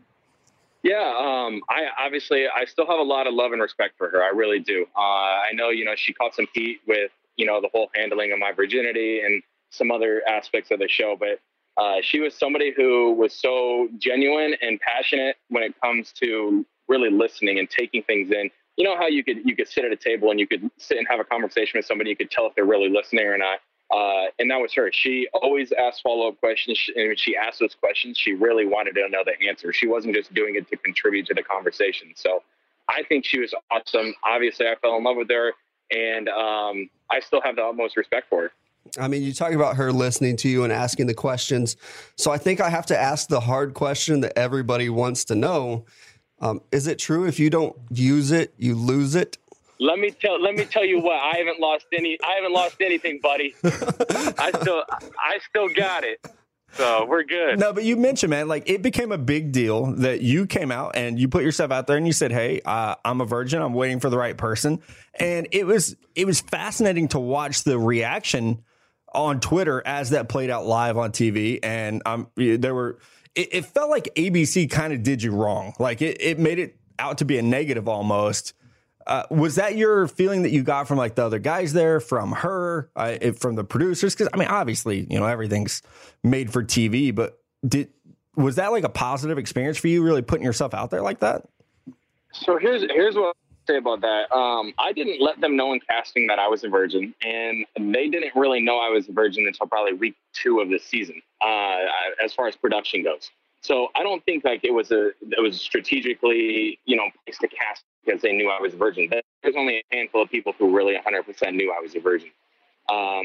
Yeah, um, I obviously I still have a lot of love and respect for her. I really do. Uh, I know, you know, she caught some heat with, you know, the whole handling of my virginity and some other aspects of the show, but uh, she was somebody who was so genuine and passionate when it comes to really listening and taking things in. You know how you could you could sit at a table and you could sit and have a conversation with somebody, you could tell if they're really listening or not. Uh, and that was her. She always asked follow-up questions. She, and when she asked those questions, she really wanted to know the answer. She wasn't just doing it to contribute to the conversation. So I think she was awesome. Obviously, I fell in love with her, and um, I still have the utmost respect for her. I mean, you talk about her listening to you and asking the questions. So I think I have to ask the hard question that everybody wants to know. Um, is it true if you don't use it, you lose it? Let me tell. Let me tell you what. I haven't lost any. I haven't lost anything, buddy. I still. I still got it. So we're good. No, but you mentioned, man, like it became a big deal that you came out and you put yourself out there and you said, "Hey, uh, I'm a virgin. I'm waiting for the right person." And it was it was fascinating to watch the reaction on Twitter as that played out live on T V. And um, there were. It, it felt like A B C kind of did you wrong. Like it, it made it out to be a negative almost. Uh, was that your feeling that you got from like the other guys there, from her, uh, if, from the producers? Because I mean, obviously, you know, everything's made for T V, but did was that like a positive experience for you, really putting yourself out there like that? So here's here's what I'll say about that. Um, I didn't let them know in casting that I was a virgin, and they didn't really know I was a virgin until probably week two of the season, uh, as far as production goes. So I don't think like it was a it was strategically, you know, placed to cast because they knew I was a virgin. There's only a handful of people who really one hundred percent knew I was a virgin. Um,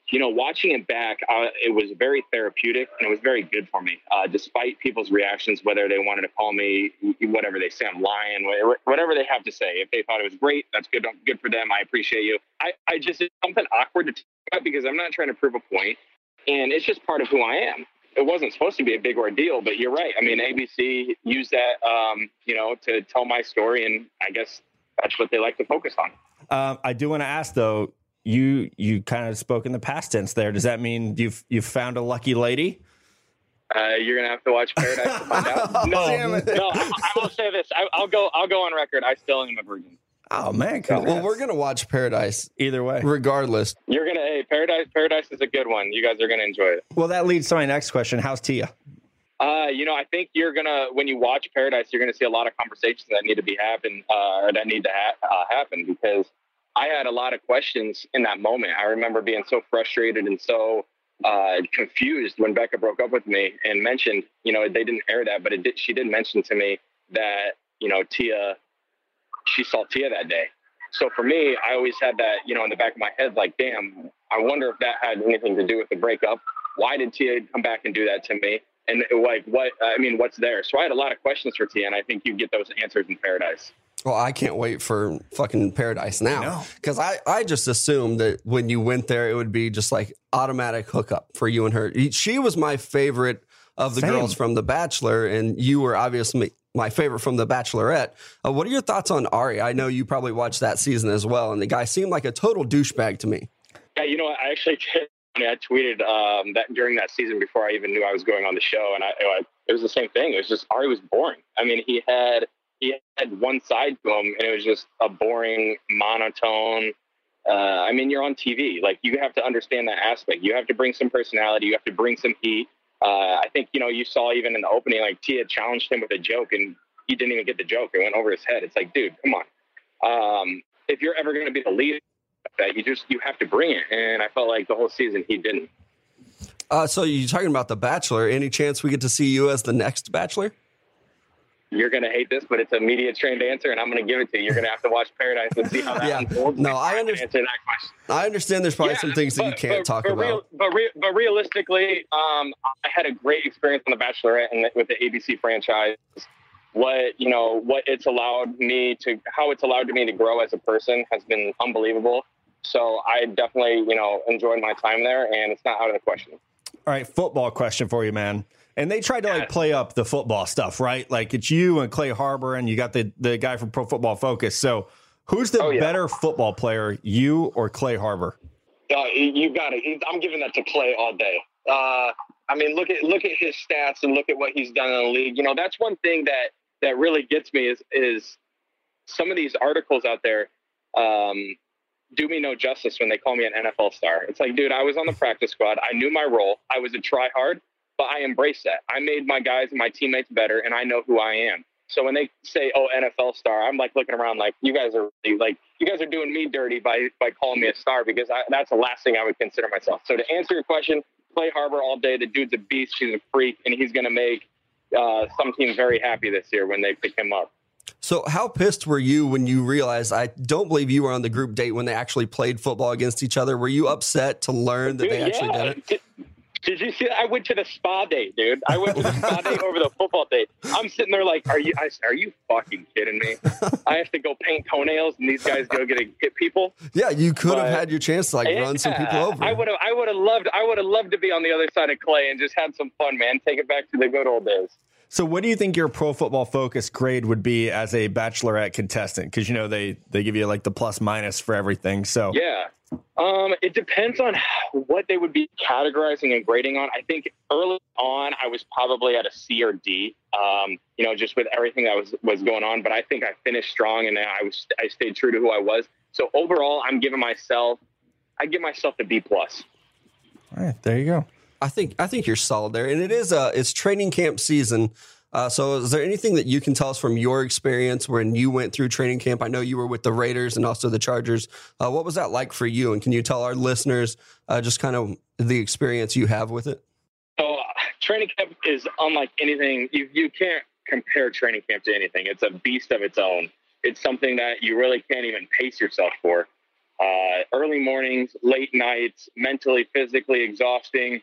you know, watching it back, uh, it was very therapeutic and it was very good for me, uh, despite people's reactions, whether they wanted to call me, whatever they say, I'm lying, whatever they have to say. If they thought it was great, that's good. Good for them. I appreciate you. I, I just, it's something awkward to talk about because I'm not trying to prove a point, and it's just part of who I am. It wasn't supposed to be a big ordeal, but you're right. I mean, A B C used that, um, you know, to tell my story, and I guess that's what they like to focus on. Um, I do want to ask, though, you you kind of spoke in the past tense there. Does that mean you've you've found a lucky lady? Uh, you're gonna have to watch Paradise to find out. No, no. I, I will say this. I, I'll go. I'll go on record. I still am a virgin. Oh man! Well, we're gonna watch Paradise either way, regardless. You're gonna. Hey, Paradise. Paradise is a good one. You guys are gonna enjoy it. Well, that leads to my next question. How's Tia? Uh, you know, I think you're gonna when you watch Paradise, you're gonna see a lot of conversations that need to be happen, uh, or that need to ha- uh, happen because I had a lot of questions in that moment. I remember being so frustrated and so uh, confused when Becca broke up with me and mentioned, you know, they didn't air that, but it did, she did mention to me that, you know, Tia, she saw Tia that day. So for me, I always had that, you know, in the back of my head, like, damn, I wonder if that had anything to do with the breakup. Why did Tia come back and do that to me? And like, what, I mean, what's there? So I had a lot of questions for Tia, and I think you get those answers in Paradise. Well, I can't wait for fucking Paradise now. Because I, I just assumed that when you went there, it would be just like automatic hookup for you and her. She was my favorite of the Same. girls from The Bachelor, and you were obviously my favorite from The Bachelorette. Uh, what are your thoughts on Ari? I know you probably watched that season as well, and the guy seemed like a total douchebag to me. Yeah, you know, I actually did. I mean, I tweeted um, that during that season before I even knew I was going on the show, and I, I it was the same thing. It was just Ari was boring. I mean, he had he had one side to him, and it was just a boring, monotone. Uh, I mean, you're on T V. Like, you have to understand that aspect. You have to bring some personality. You have to bring some heat. Uh, I think, you know, you saw even in the opening, like, Tia challenged him with a joke, and he didn't even get the joke. It went over his head. It's like, dude, come on. Um, if you're ever going to be the leader, that you just you have to bring it. And I felt like the whole season he didn't. Uh, so you're talking about The Bachelor. Any chance we get to see you as the next Bachelor? You're going to hate this, but it's a media trained answer, and I'm going to give it to you. You're going to have to watch Paradise and see how that yeah. unfolds. No, I understand answer that question. I understand there's probably Yeah, some things that but, you can't but, talk but about. Real, but, re, but realistically, um, I had a great experience on The Bachelorette and with the A B C franchise. What, you know, what it's allowed me to, how it's allowed me to grow as a person has been unbelievable. So I definitely, you know, enjoyed my time there, and it's not out of the question. All right, football question for you, man. And they tried to like play up the football stuff, right? Like it's you and Clay Harbor, and you got the, the guy from Pro Football Focus. So who's the Oh, yeah. better football player, you or Clay Harbor? Uh, you got it. I'm giving that to Clay all day. Uh, I mean, look at look at his stats and look at what he's done in the league. You know, that's one thing that that really gets me is is some of these articles out there um, do me no justice when they call me an N F L star. It's like, dude, I was on the practice squad. I knew my role. I was a try hard, but I embraced that. I made my guys and my teammates better, and I know who I am. So when they say, "Oh, N F L star," I'm like looking around like, you guys are really, like, you guys are doing me dirty by by calling me a star, because I, that's the last thing I would consider myself. So to answer your question, Clay Harbor all day. The dude's a beast. He's a freak, and he's going to make uh, some teams very happy this year when they pick him up. So how pissed were you when you realized, I don't believe you were on the group date when they actually played football against each other? Were you upset to learn that Dude, they actually yeah. did it? Did, did you see that? I went to the spa date, dude. I went to the spa date over the football date. I'm sitting there like, are you I, are you fucking kidding me? I have to go paint toenails, and these guys go get to hit people. Yeah, you could But- have had your chance to like Yeah, run some people over. I would have I would have loved I would have loved to be on the other side of Clay and just had some fun, man. Take it back to the good old days. So what do you think your Pro Football Focus grade would be as a Bachelorette contestant? Because, you know, they, they give you like the plus minus for everything. So Yeah. Um, it depends on what they would be categorizing and grading on. I think early on I was probably at a C or D, um, you know, just with everything that was, was going on. But I think I finished strong, and I was I stayed true to who I was. So overall, I'm giving myself I give myself a B plus. all right, there you go. I think I think you're solid there, and it is uh it's training camp season. Uh, so, is there anything that you can tell us from your experience when you went through training camp? I know you were with the Raiders and also the Chargers. Uh, what was that like for you? And can you tell our listeners uh, just kind of the experience you have with it? So uh, training camp is unlike anything. You you can't compare training camp to anything. It's a beast of its own. It's something that you really can't even pace yourself for. uh, early mornings, late nights, mentally, physically exhausting.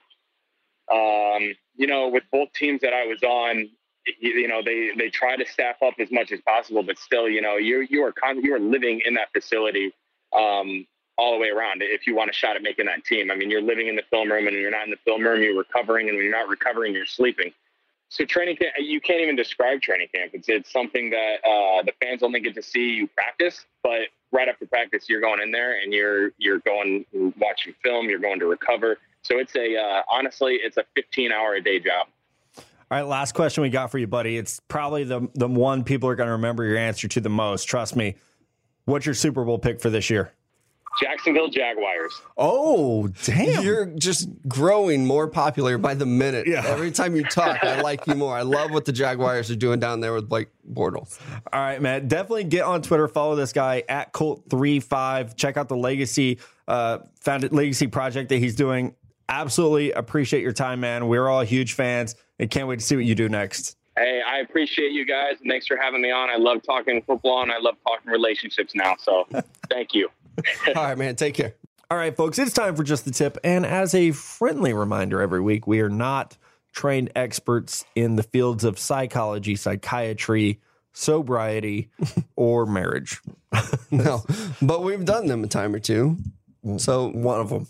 Um, you know, with both teams that I was on, you, you know, they, they try to staff up as much as possible, but still, you know, you you are con- you are living in that facility um, all the way around. If you want a shot at making that team, I mean, you're living in the film room, and when you're not in the film room, you're recovering, and when you're not recovering, you're sleeping. So training camp, you can't even describe training camp. It's it's something that uh, the fans only get to see you practice, but right after practice, you're going in there and you're you're going watching film. You're going to recover. So it's a uh, honestly, it's a fifteen hour a day job. All right, last question we got for you, buddy. It's probably the the one people are going to remember your answer to the most. Trust me. What's your Super Bowl pick for this year? Jacksonville Jaguars. Oh, damn. You're just growing more popular by the minute. Yeah. Every time you talk, I like you more. I love what the Jaguars are doing down there with Blake Bortles. All right, man. Definitely get on Twitter. Follow this guy at Colt thirty-five. Check out the Legacy uh, founded Legacy project that he's doing. Absolutely appreciate your time, man. We're all huge fans and can't wait to see what you do next. Hey, I appreciate you guys, and thanks for having me on. I love talking football, and I love talking relationships now. So thank you. All right, man. Take care. All right, folks, it's time for Just the Tip. And as a friendly reminder every week, we are not trained experts in the fields of psychology, psychiatry, sobriety, or marriage. No, but we've done them a time or two. So One of them.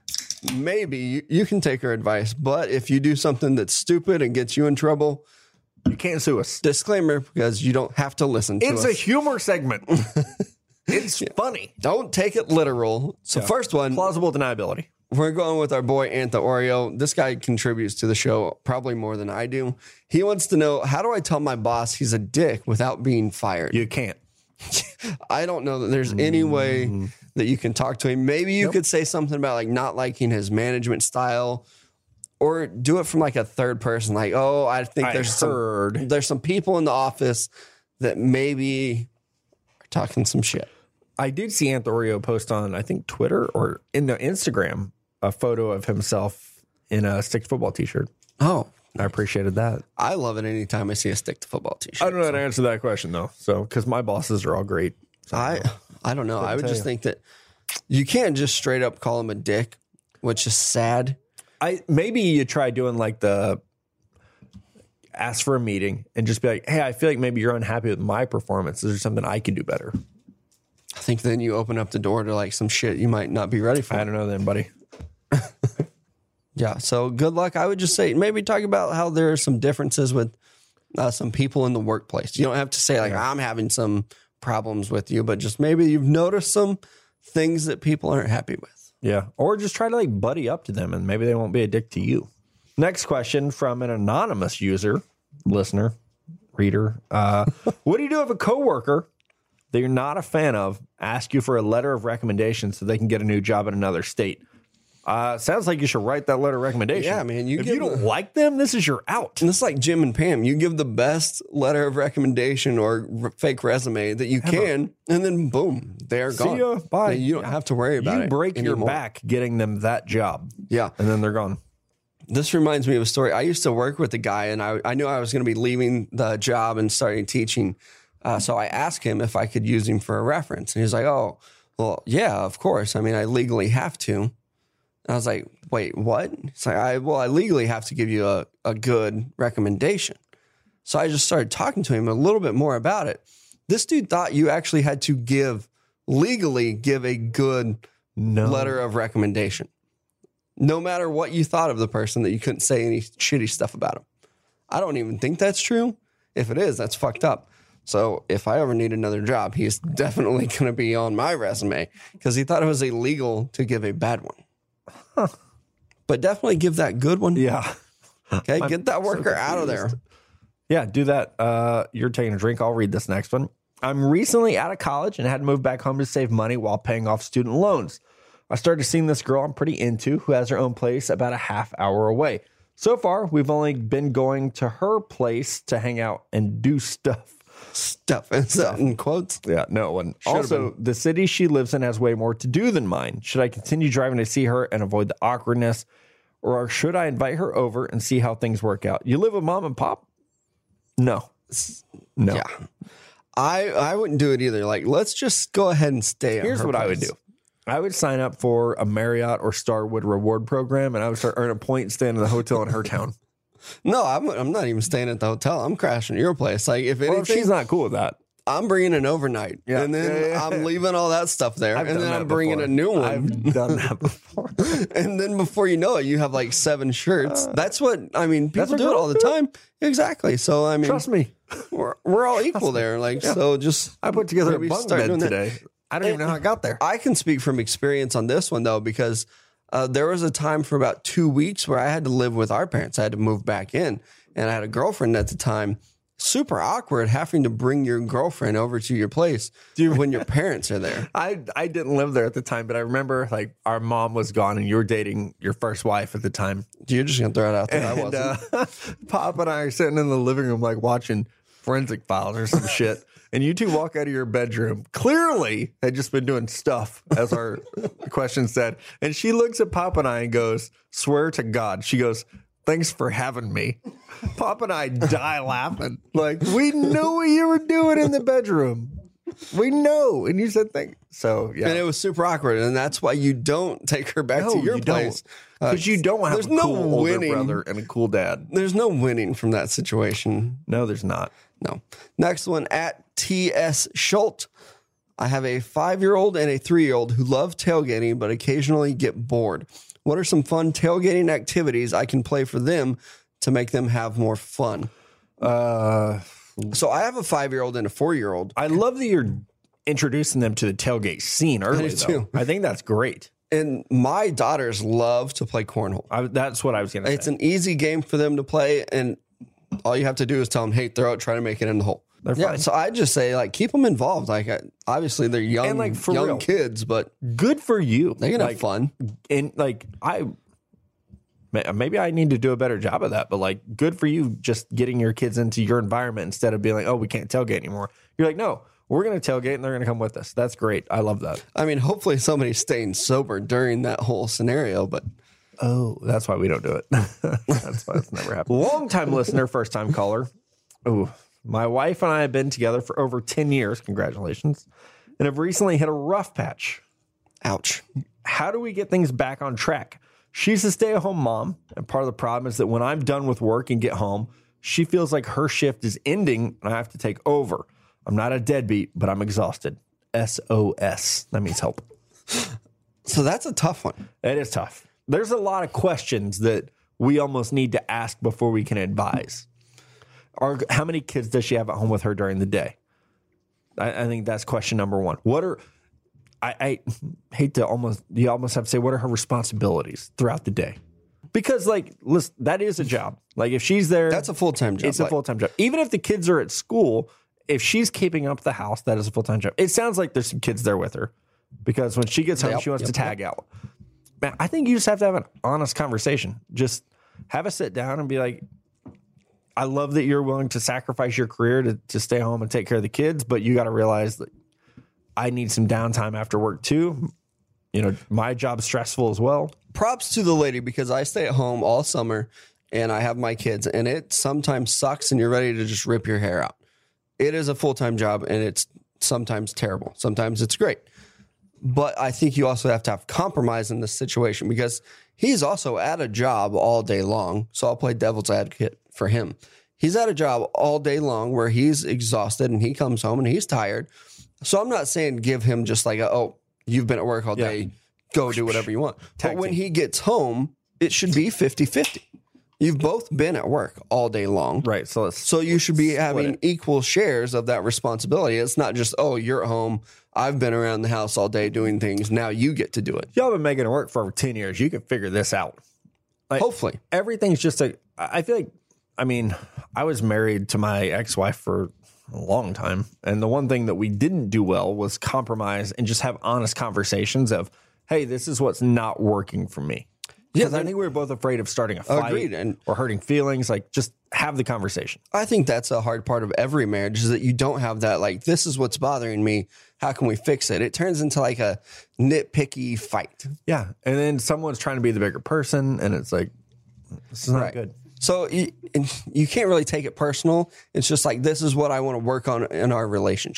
maybe you, you can take our advice. But if you do something that's stupid and gets you in trouble, You can't sue us. disclaimer, because you don't have to listen to It's us. a humor segment. It's funny. Don't take it literal. So first one, Plausible deniability. we're going with our boy Antha Oreo. This guy contributes to the show probably more than I do. He wants to know, how do I tell my boss he's a dick without being fired? You can't. I don't know that there's any way that you can talk to him. Maybe you could say something about like not liking his management style, or do it from like a third person. Like, oh, I think I there's heard. some there's some people in the office that maybe are talking some shit. I did see Anthorio post on, I think, Twitter or in the Instagram, a photo of himself in a Stick to Football t-shirt. Oh, I appreciated that. I love it anytime I see a Stick to Football t-shirt. I don't know how to answer that question, though. So, because my bosses are all great. So, I I don't know. I would tell just you. think that you can't just straight up call him a dick, which is sad. I maybe you try doing like the ask for a meeting and just be like, hey, I feel like maybe you're unhappy with my performance. Is there something I can do better? I think then you open up the door to like some shit you might not be ready for. I don't know then, buddy. Yeah. So good luck. I would just say maybe talk about how there are some differences with uh, some people in the workplace. You don't have to say like I'm having some problems with you, but just maybe you've noticed some things that people aren't happy with. Yeah. Or just try to like buddy up to them and maybe they won't be a dick to you. Next question from an anonymous user, listener, reader. Uh, what do you do if a coworker that you're not a fan of asks you for a letter of recommendation so they can get a new job in another state? Uh, sounds like you should write that letter of recommendation. Yeah, man, you if give you don't the- like them, this is your out. And it's like Jim and Pam. You give the best letter of recommendation or r- fake resume that you can, and then boom, they're See gone. ya. Bye. You don't have to worry about You it. break your anymore. back getting them that job. Yeah. And then they're gone. This reminds me of a story. I used to work with a guy, and I, I knew I was going to be leaving the job and starting teaching. Uh, so I asked him if I could use him for a reference. And he was like, oh, well, yeah, of course. I mean, I legally have to. And I was like, wait, what? He's like, I, well, I legally have to give you a, a good recommendation. So I just started talking to him a little bit more about it. This dude thought you actually had to give, legally give a good No. letter of recommendation. No matter what you thought of the person, that you couldn't say any shitty stuff about him. I don't even think that's true. If it is, that's fucked up. So if I ever need another job, he's definitely going to be on my resume because he thought it was illegal to give a bad one. Huh. But definitely give that good one. Yeah. Okay, I'm get that worker so out of there. confused. Yeah, do that. Uh, you're taking a drink. I'll read this next one. I'm recently out of college and had to move back home to save money while paying off student loans. I started seeing this girl I'm pretty into who has her own place about a half hour away. So far, we've only been going to her place to hang out and do stuff. Stuff and stuff in quotes. Yeah, no one. Should've Also, the city she lives in has way more to do than mine. Should I continue driving to see her and avoid the awkwardness? Or should I invite her over and see how things work out? You live with mom and pop? No. No. Yeah. I I wouldn't do it either. Like, let's just go ahead and stay at Here's her what I would place. do. I would sign up for a Marriott or Starwood reward program, and I would start earning points staying in the hotel in her town. No, I'm, I'm not even staying at the hotel. I'm crashing at your place. Like, if anything, Well, she's not cool with that. I'm bringing an overnight, Yeah. and then Yeah, yeah, I'm yeah. leaving all that stuff there, I've and done then that I'm bringing before. a new one. I've done that before. And then before you know it, you have like seven shirts. That's what, I mean, That's people what do it all the girls do. time. Exactly. So, I mean, Trust me. we're, we're all equal there. Like, so just, I put together a maybe bunk start bed doing that. today. I don't even know how I got there. I can speak from experience on this one though, because uh, there was a time for about two weeks where I had to live with our parents. I had to move back in, and I had a girlfriend at the time. Super awkward having to bring your girlfriend over to your place when your parents are there. I I didn't live there at the time, but I remember like our mom was gone and you were dating your first wife at the time. You're just gonna throw it out there. I And wasn't. uh, Pop and I are sitting in the living room like watching Forensic Files or some shit. And you two walk out of your bedroom, clearly had just been doing stuff, as our question said. And she looks at Pop and I and goes, swear to God. She goes, thanks for having me. Pop and I die laughing. Like, we knew what you were doing in the bedroom. We know. And you said thank. So, yeah. And it was super awkward, and that's why you don't take her back No, to your you place. Because you don't have there's a no cool older winning. brother and a cool dad. There's no winning from that situation. No, there's not. No. Next one, at T S Schultz. I have a five-year-old and a three-year-old who love tailgating but occasionally get bored. What are some fun tailgating activities I can play for them to make them have more fun? Uh, So I have a five-year-old and a four-year-old. I love that you're introducing them to the tailgate scene early, do though. too. I think that's great. And my daughters love to play cornhole. I, that's what I was going to say. It's an easy game for them to play, and all you have to do is tell them, hey, throw it, try to make it in the hole. They're yeah, fine. so I just say, like, keep them involved. Like, I- obviously, they're young, And, like, for young real. kids, but Good for you. they're going to like, have fun. And like I, ma- maybe I need to do a better job of that. But like, good for you, just getting your kids into your environment instead of being like, oh, we can't tailgate anymore. You're like, no, we're going to tailgate and they're going to come with us. That's great. I love that. I mean, hopefully somebody's staying sober during that whole scenario, but Oh, that's why we don't do it. That's why it's never happened. Long time listener, first time caller. Oh, my wife and I have been together for over ten years. Congratulations. And have recently hit a rough patch. ouch. How do we get things back on track? She's a stay-at-home mom, and part of the problem is that when I'm done with work and get home, she feels like her shift is ending and I have to take over. I'm not a deadbeat, but I'm exhausted. S O S. That means help. So that's a tough one. It is tough. There's a lot of questions that we almost need to ask before we can advise. Are, how many kids does she have at home with her during the day? I, I think that's question number one. What are, I, I hate to almost, you almost have to say, what are her responsibilities throughout the day? Because, like, listen, that is a job. Like, if she's there, That's a full-time job. it's a Like, full time job. Even if the kids are at school, if she's keeping up the house, that is a full time job. It sounds like there's some kids there with her because when she gets home, Yep, she wants yep, to tag out. Man, I think you just have to have an honest conversation. Just have a sit down and be like, I love that you're willing to sacrifice your career to, to stay home and take care of the kids, but you got to realize that I need some downtime after work too. You know, my job's stressful as well. props to the lady because I stay at home all summer and I have my kids, and it sometimes sucks and you're ready to just rip your hair out. It is a full-time job and it's sometimes terrible. Sometimes it's great. But I think you also have to have compromise in this situation because he's also at a job all day long. So I'll play devil's advocate for him. He's at a job all day long where he's exhausted and he comes home and he's tired. So I'm not saying give him just like, a, oh, you've been at work all day, Yeah. go do whatever you want. Tag But when team. he gets home, it should be fifty-fifty. You've both been at work all day long. Right. So let's, So you should be having it. equal shares of that responsibility. It's not just, oh, you're at home. I've been around the house all day doing things. Now you get to do it. y'all been making it work for over ten years. You can figure this out. Like, Hopefully. everything's just a, I feel like, I mean, I was married to my ex-wife for a long time. And the one thing that we didn't do well was compromise and just have honest conversations of, hey, this is what's not working for me. Because I think we were both afraid of starting a fight Agreed, and- or hurting feelings. Like, just have the conversation. I think that's a hard part of every marriage is that you don't have that, like, this is what's bothering me. How can we fix it? It turns into like a nitpicky fight. Yeah. And then someone's trying to be the bigger person. And it's like, this is not Right. good. So you, you can't really take it personal. It's just like, this is what I want to work on in our relationship.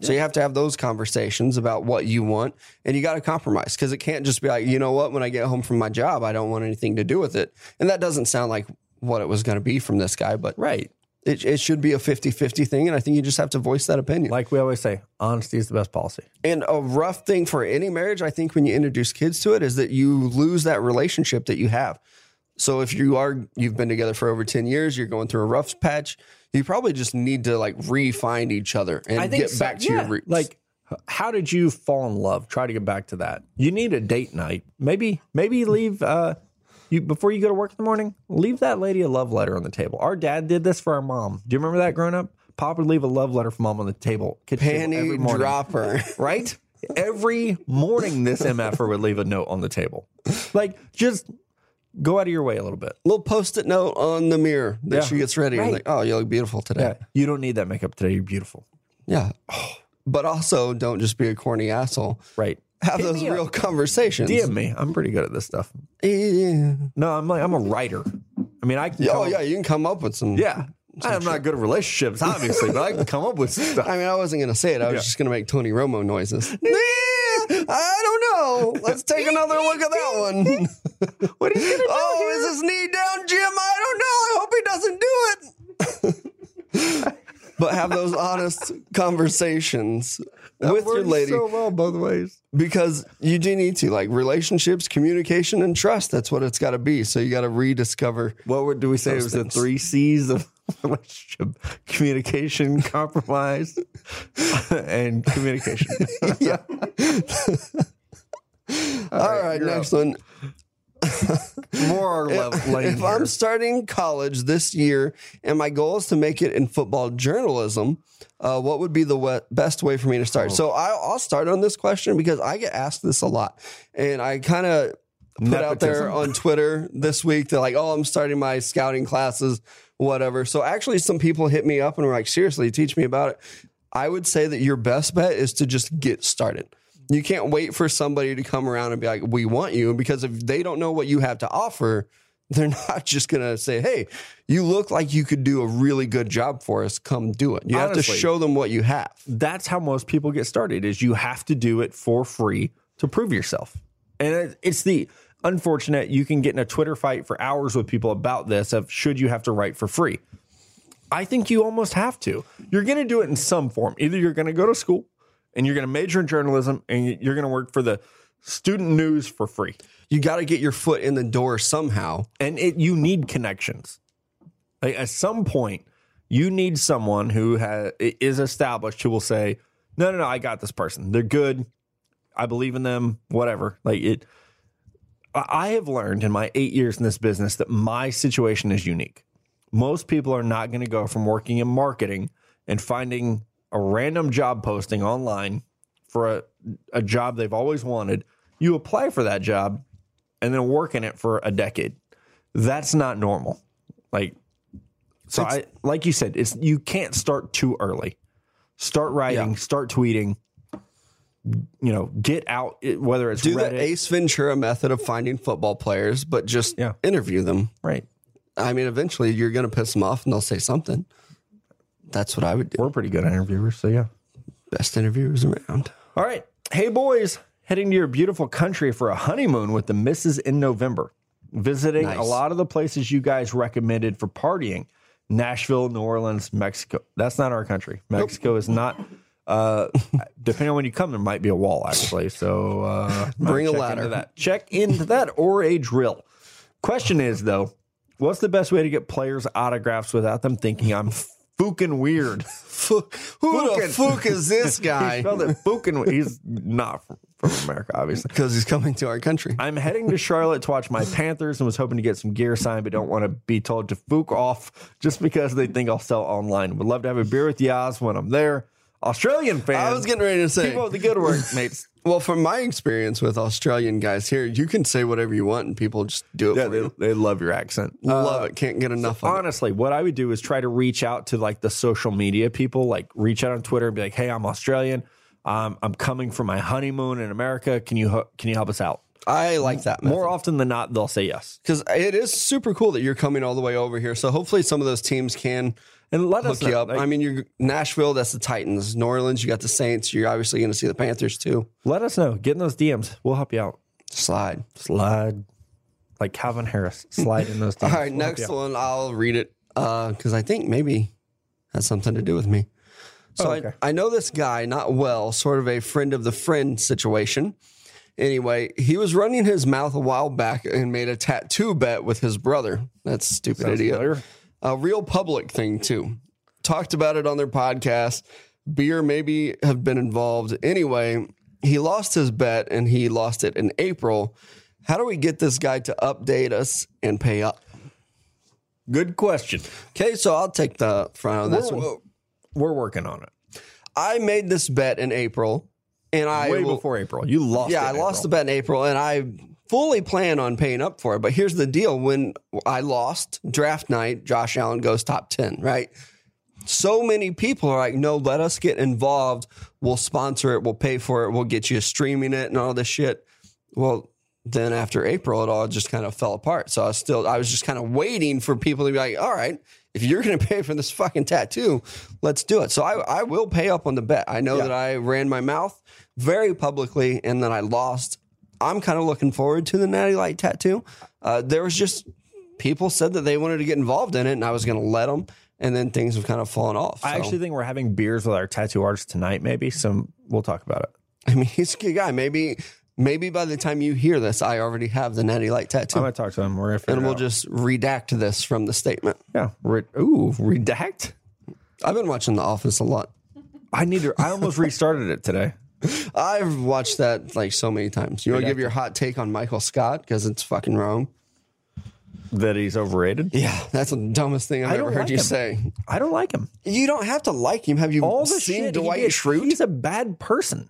So you have to have those conversations about what you want, and you got to compromise, because it can't just be like, you know what, when I get home from my job, I don't want anything to do with it. And that doesn't sound like what it was going to be from this guy, but Right. it, it should be a fifty-fifty thing. And I think you just have to voice that opinion. Like we always say, honesty is the best policy. And a rough thing for any marriage, I think, when you introduce kids to it, is that you lose that relationship that you have. So if you are, you've been together for over ten years, you're going through a rough patch, you probably just need to like re-find each other and I think get so, back to yeah. your roots. Like, how did you fall in love? Try to get back to that. You need a date night. Maybe, maybe leave, uh, you before you go to work in the morning, leave that lady a love letter on the table. Our dad did this for our mom. Do you remember that growing up? Pop would leave a love letter for mom on the table. kitchen table every Penny morning. dropper. Right? Every morning, this M F-er would leave a note on the table. Like, just go out of your way a little bit. Little post-it note on the mirror that Yeah. she gets ready. And Right. like, oh, you look beautiful today. Yeah. You don't need that makeup today. You're beautiful. Yeah. But also, don't just be a corny asshole. Right. Have Hit those me up. real conversations. D M me. I'm pretty good at this stuff. Yeah. No, I'm like, I'm a writer. I mean, I can. Oh, come yeah, up- you can come up with some. Yeah. I'm not good at relationships, obviously, but I can come up with stuff. I mean, I wasn't going to say it. I was Yeah. just going to make Tony Romo noises. Nah, I don't know. Let's take another look at that one. What are you gonna do? Oh, is his knee down, Jim? I don't know. I hope he doesn't do it. But have those honest conversations That with your works lady, so well both ways. because you do need to, like, relationships, communication, and trust. That's what it's got to be. So you got to rediscover. What would, do we say? It Those was the things. three C's of relationship: communication, compromise, and communication. Yeah. All right, you're next up. one. More or less. If I'm starting college this year and my goal is to make it in football journalism, uh, what would be the we- best way for me to start? Oh. So I'll, I'll start on this question because I get asked this a lot. And I kind of put out there Nepotism. on Twitter this week, they're like, oh, I'm starting my scouting classes, whatever. So actually some people hit me up and were like, seriously, teach me about it. I would say that your best bet is to just get started. You can't wait for somebody to come around and be like, we want you, because if they don't know what you have to offer, they're not just going to say, hey, you look like you could do a really good job for us. Come do it. You have Honestly. to show them what you have. That's how most people get started, is you have to do it for free to prove yourself. And it- it's the unfortunate, you can get in a Twitter fight for hours with people about this of should you have to write for free. I think you almost have to. You're going to do it in some form. Either you're going to go to school and you're going to major in journalism and you're going to work for the student news for free. You got to get your foot in the door somehow. And it, you need connections. Like at some point, you need someone who has, is established who will say, no, no, no, I got this person. They're good. I believe in them, whatever. Like it, I I have learned in my eight years in this business that my situation is unique. Most people are not going to go from working in marketing and finding a random job posting online for a, a job they've always wanted. You apply for that job and then work in it for a decade. That's not normal. Like, so I, like you said, it's, you can't start too early. Start writing, Yeah. start tweeting, you know, get out, it- whether it's Do Reddit. the Ace Ventura method of finding football players, but just Yeah. interview them. Right. I mean, eventually you're going to piss them off and they'll say something. That's what I would do. We're pretty good interviewers, so yeah. Best interviewers around. All right. Hey, boys, heading to your beautiful country for a honeymoon with the missus in November. Visiting Nice. a lot of the places you guys recommended for partying. Nashville, New Orleans, Mexico. That's not our country. Mexico is not. Uh, depending on when you come, there might be a wall, actually. So uh, Bring a check ladder. Into that. Check into that or a drill. Question is, though, what's the best way to get players' autographs without them thinking I'm fucking weird? Who the fuck is this He guy? spelled it fucking. He's not from, from America, obviously. Because he's coming to our country. I'm heading to Charlotte to watch my Panthers and was hoping to get some gear signed, but don't want to be told to fook off just because they think I'll sell online. Would love to have a beer with Yaz when I'm there. Australian fans. I was getting ready to say. Keep up the good work, mates. Well, from my experience with Australian guys here, you can say whatever you want and people just do it Yeah, for they, you. they love your accent. Love Uh, it. Can't get enough of it. Honestly, what I would do is try to reach out to like the social media people, like reach out on Twitter and be like, "Hey, I'm Australian. Um, I'm coming for my honeymoon in America. Can you ho- can you help us out?" I like that method. More often than not, they'll say yes. Because it is super cool that you're coming all the way over here. So hopefully some of those teams can and let hook us you know. up. Like, I mean, you're Nashville, that's the Titans. New Orleans, you got the Saints. You're obviously going to see the Panthers too. let us know. Get in those D Ms. We'll help you out. Slide. Slide. Like Calvin Harris. Slide in those D Ms. All right, We'll help next you out. one. I'll read it because I think maybe has something to do with me. So Oh, okay. I, I know this guy not well, sort of a friend of the friend situation. Anyway, he was running his mouth a while back and made a tattoo bet with his brother. That's a stupid Sounds idiot. familiar. A real public thing, too. Talked about it on their podcast. Beer maybe have been involved. Anyway, he lost his bet and he lost it in April. How do we get this guy to update us and pay up? Good question. Okay, so I'll take the front on this We're, one. we're working on it. I made this bet in April, and I Way will- before April. You lost Yeah, it in I lost April. the bet in April, and I fully plan on paying up for it. But here's the deal: when I lost draft night, Josh Allen goes top ten, right? So many people are like, "No, let us get involved. We'll sponsor it. We'll pay for it. We'll get you streaming it and all this shit." Well, then after April, it all just kind of fell apart. So I was still, I was just kind of waiting for people to be like, "All right, if you're going to pay for this fucking tattoo, let's do it." So I, I will pay up on the bet. I know Yeah. that I ran my mouth very publicly and then I lost. I'm kind of looking forward to the Natty Light tattoo. Uh, there was just people said that they wanted to get involved in it, and I was going to let them. And then things have kind of fallen off. I So, actually think we're having beers with our tattoo artist tonight, maybe. So we'll talk about it. I mean, he's a good guy. Maybe, maybe by the time you hear this, I already have the Natty Light tattoo, I'm going to talk to him. We're going to and we'll just redact this from the statement. Yeah. Re- Ooh, redact? I've been watching The Office a lot. I need to, I almost restarted it today. I've watched that like so many times. You want to give Redacted. your hot take on Michael Scott because it's fucking wrong? That he's overrated. Yeah, that's the dumbest thing I've I ever don't heard like you him. say. I don't like him. You don't have to like him. Have you All the seen shit Dwight he did, Schrute? he's a bad person.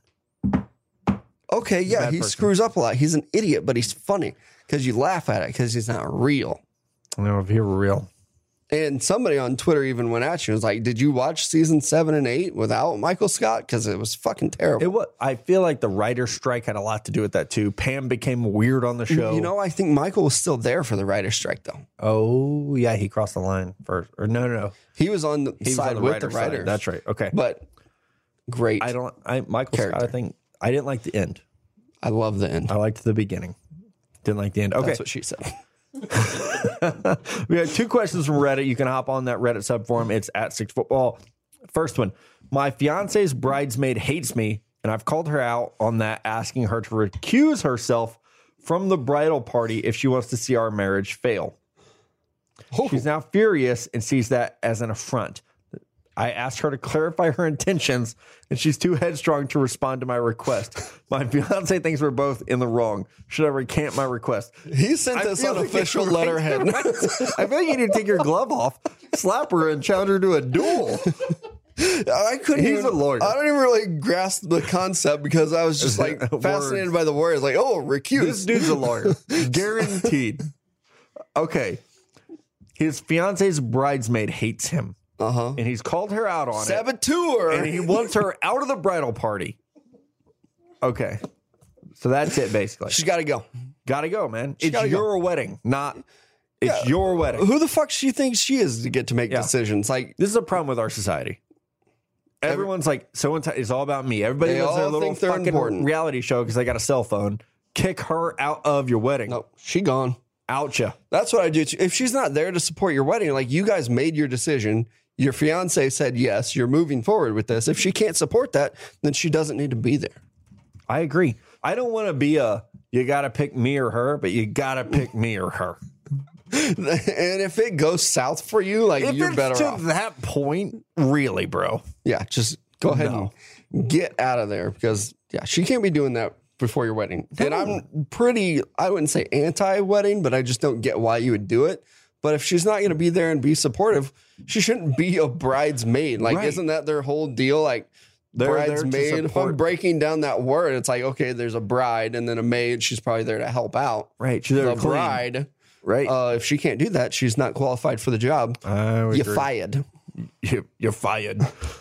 Okay, yeah, bad he person. screws up a lot. He's an idiot, but he's funny because you laugh at it because he's not real. I don't know if he were real. And somebody on Twitter even went at you and was like, "Did you watch season seven and eight without Michael Scott? Because it was fucking terrible." It was, I feel like the writer's strike had a lot to do with that too. Pam became weird on the show. You know, I think Michael was still there for the writer's strike, though. Oh, yeah, he crossed the line first. Or no, no, no. He was on the He was side on the with the writer's side. writers. That's right. Okay. But great. I don't, I, Michael Character. Scott, I think, I didn't like the end. I love the end. I liked the beginning. Didn't like the end. Okay. That's what she said. We had two questions from Reddit. You can hop on that Reddit subforum. It's at Six Football. First one. My fiance's bridesmaid hates me, and I've called her out on that, asking her to recuse herself from the bridal party if she wants to see our marriage fail. She's now furious and sees that as an affront. I asked her to clarify her intentions, and she's too headstrong to respond to my request. My fiance thinks we're both in the wrong. Should I recant my request? He sent I this feel on like official you're right. letterhead. I feel like you need to take your glove off, slap her, and challenge her to a duel. I couldn't. He's even, a lawyer. I don't even really grasp the concept because I was just like Words. fascinated by the words. Like, oh, recuse. This dude's a lawyer. Guaranteed. Okay. His fiance's bridesmaid hates him. Uh-huh. And he's called her out on it. Saboteur. And he wants her out of the bridal party. Okay. So that's it, basically. She's got to go. Gotta go, man. It's gotta go. your wedding, not it's Yeah. your wedding. Who the fuck she thinks she is to get to make Yeah. decisions? Like, This is a problem with our society. Everyone's like, so and so- it's all about me. Everybody They does their all little think they're fucking important. reality show because they got a cell phone. Kick her out of your wedding. no, she gone. Out ya. That's what I do. Too. If she's not there to support your wedding, like you guys made your decision, your fiance said yes, you're moving forward with this. If she can't support that, then she doesn't need to be there. I agree. I don't want to be a, you got to pick me or her, but you got to pick me or her. And if it goes south for you, like If you're it's better to off. that point, really, bro. Yeah, just go ahead No. and get out of there because yeah, she can't be doing that before your wedding. And I'm pretty, I wouldn't say anti-wedding, but I just don't get why you would do it. But if she's not going to be there and be supportive, she shouldn't be a bridesmaid. Like, Right. isn't that their whole deal? Like, They're there to bridesmaid. If I'm support. breaking down that word, it's like, okay, there's a bride and then a maid. She's probably there to help out. Right. She's there The to clean. bride, Right. uh, if she can't do that, she's not qualified for the job. I would You agree. fired. You, you're fired.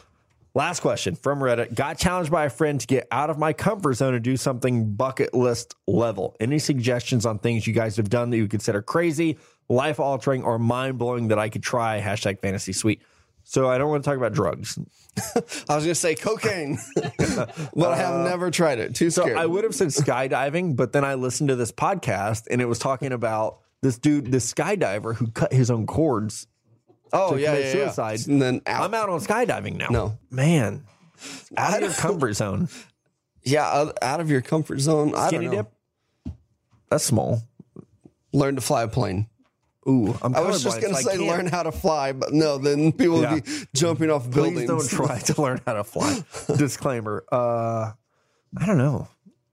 Last question from Reddit. Got challenged by a friend to get out of my comfort zone and do something bucket list level. Any suggestions on things you guys have done that you consider crazy, life altering, or mind blowing that I could try? Hashtag fantasy suite. So I don't want to talk about drugs. I was going to say cocaine, but I have uh, never tried it. Too scared. So I would have said skydiving, but then I listened to this podcast and it was talking about this dude, this skydiver who cut his own cords. Oh, to yeah, commit yeah, suicide. Yeah. And then out. I'm out on skydiving now. No. Man, out of your comfort zone. Yeah, out of your comfort zone. I Skinny don't know. dip? That's small. Learn to fly a plane. Ooh, I'm I was just going to so say learn how to fly, but no, then people Yeah. would be jumping off buildings. Please don't try to learn how to fly. Disclaimer. Uh, I don't know.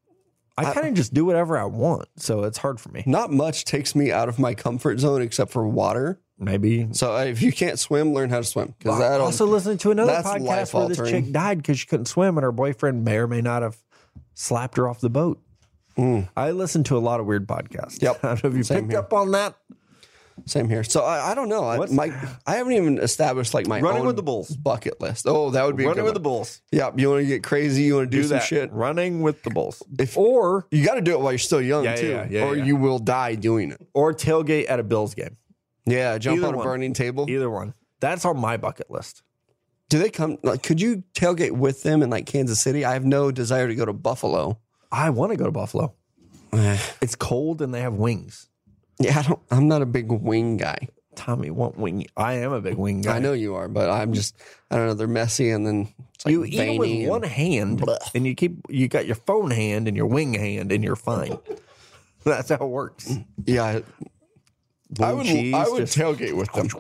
I kind of just do whatever I want, so it's hard for me. Not much takes me out of my comfort zone except for water. Maybe. So uh, if you can't swim, learn how to swim. Well, I also listened to another that's podcast where this life-altering. chick died because she couldn't swim, and her boyfriend may or may not have slapped her off the boat. Mm. I listen to a lot of weird podcasts. Yep. I don't know if you Same picked here. up on that. Same here. So I, I don't know. I, What's- my, I haven't even established like my Running own with the Bulls. bucket list. Oh, that would be a Running good with the one. Bulls. Yeah, you want to get crazy. You want to do, Do some that. shit. Running with the Bulls. If or you got to do it while you're still young Yeah, too, yeah, yeah, or yeah. you will die doing it. or tailgate at a Bills game. Yeah, jump Either on a one. burning table. Either one. That's on my bucket list. Do they come? Like, could you tailgate with them in like Kansas City? I have no desire to go to Buffalo. I want to go to Buffalo. It's cold and they have wings. Yeah, I don't. I'm not a big wing guy. Tommy, what wing? I am a big wing guy. I know you are, but I'm just. I don't know. They're messy, and then it's like You eat them veiny with and- one hand, and you keep you got your phone hand and your wing hand, and you're fine. That's how it works. Yeah, Blue I would. cheese, I would just- tailgate with them.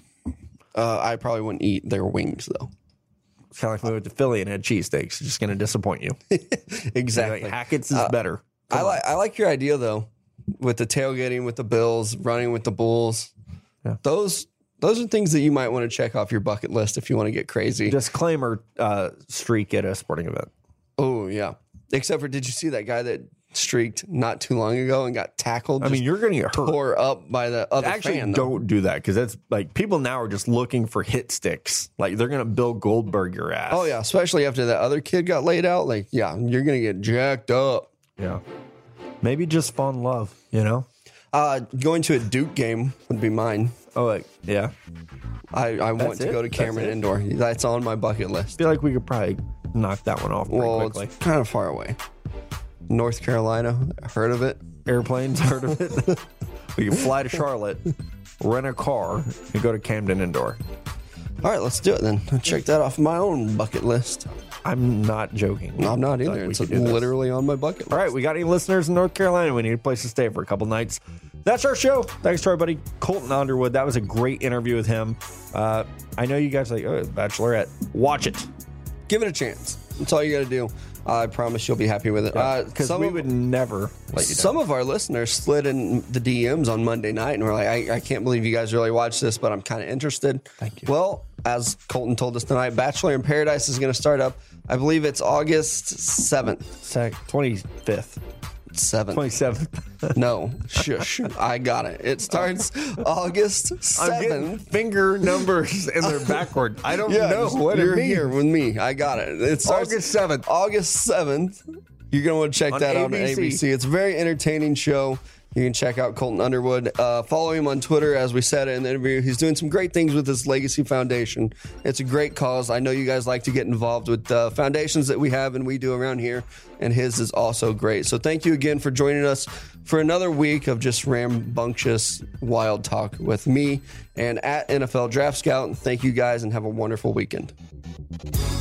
Uh, I probably wouldn't eat their wings though. It's kind of like we went to Philly and had cheesesteaks. Just going to disappoint you. Exactly. Like, Hackett's is Uh, better. I like. I like your idea though, with the tailgating with the Bills, running with the Bulls. Yeah. Those. Those are things that you might want to check off your bucket list if you want to get crazy. Disclaimer: uh, streak at a sporting event. Oh yeah. Except for, did you see that guy that streaked not too long ago and got tackled? I mean, just you're going to get hurt. tore up by the other Actually, fan. though. don't do that because that's like people now are just looking for hit sticks. Like they're going to Bill Goldberg your ass. Oh yeah, especially after that other kid got laid out. Like, yeah, you're gonna get jacked up. yeah. Maybe just fall in love. You know. Uh, going to a Duke game would be mine. Oh, like yeah. I, I want That's to it? go to That's Cameron it? Indoor. That's on my bucket I list. feel like we could probably knock that one off pretty Well, quickly. it's kind of far away. North Carolina, heard of it? Airplanes, heard of it? We can fly to Charlotte, rent a car, and go to Camden Indoor. All right, let's do it then. I'll check that off my own bucket list. I'm not joking. No, I'm not Like, either. we It's could do this. literally on my bucket list. All right, we got any listeners in North Carolina? We need a place to stay for a couple nights. That's our show. Thanks to our buddy Colton Underwood. That was a great interview with him. Uh, I know you guys are like, oh, Bachelorette. Watch it. Give it a chance. That's all you got to do. I promise you'll be happy with it. Because some we of- would never let you down. Some of our listeners slid in the D Ms on Monday night and were like, I, I can't believe you guys really watched this, but I'm kind of interested. Thank you. Well, as Colton told us tonight, Bachelor in Paradise is going to start up. I believe it's August seventh. Sec- twenty-fifth. seventh. twenty-seventh. No, shush. I got it. It starts August I'm getting seventh. finger numbers and they're backward. I don't know just- what you're it means. here with me. I got it. It starts August seventh. August seventh. You're going to want to check On that out on A B C. A B C. It's a very entertaining show. You can check out Colton Underwood. Uh, follow him on Twitter, as we said in the interview. He's doing some great things with his Legacy Foundation. It's a great cause. I know you guys like to get involved with uh, foundations that we have and we do around here, and his is also great. So thank you again for joining us for another week of just rambunctious wild talk with me and at N F L Draft Scout. Thank you guys and have a wonderful weekend.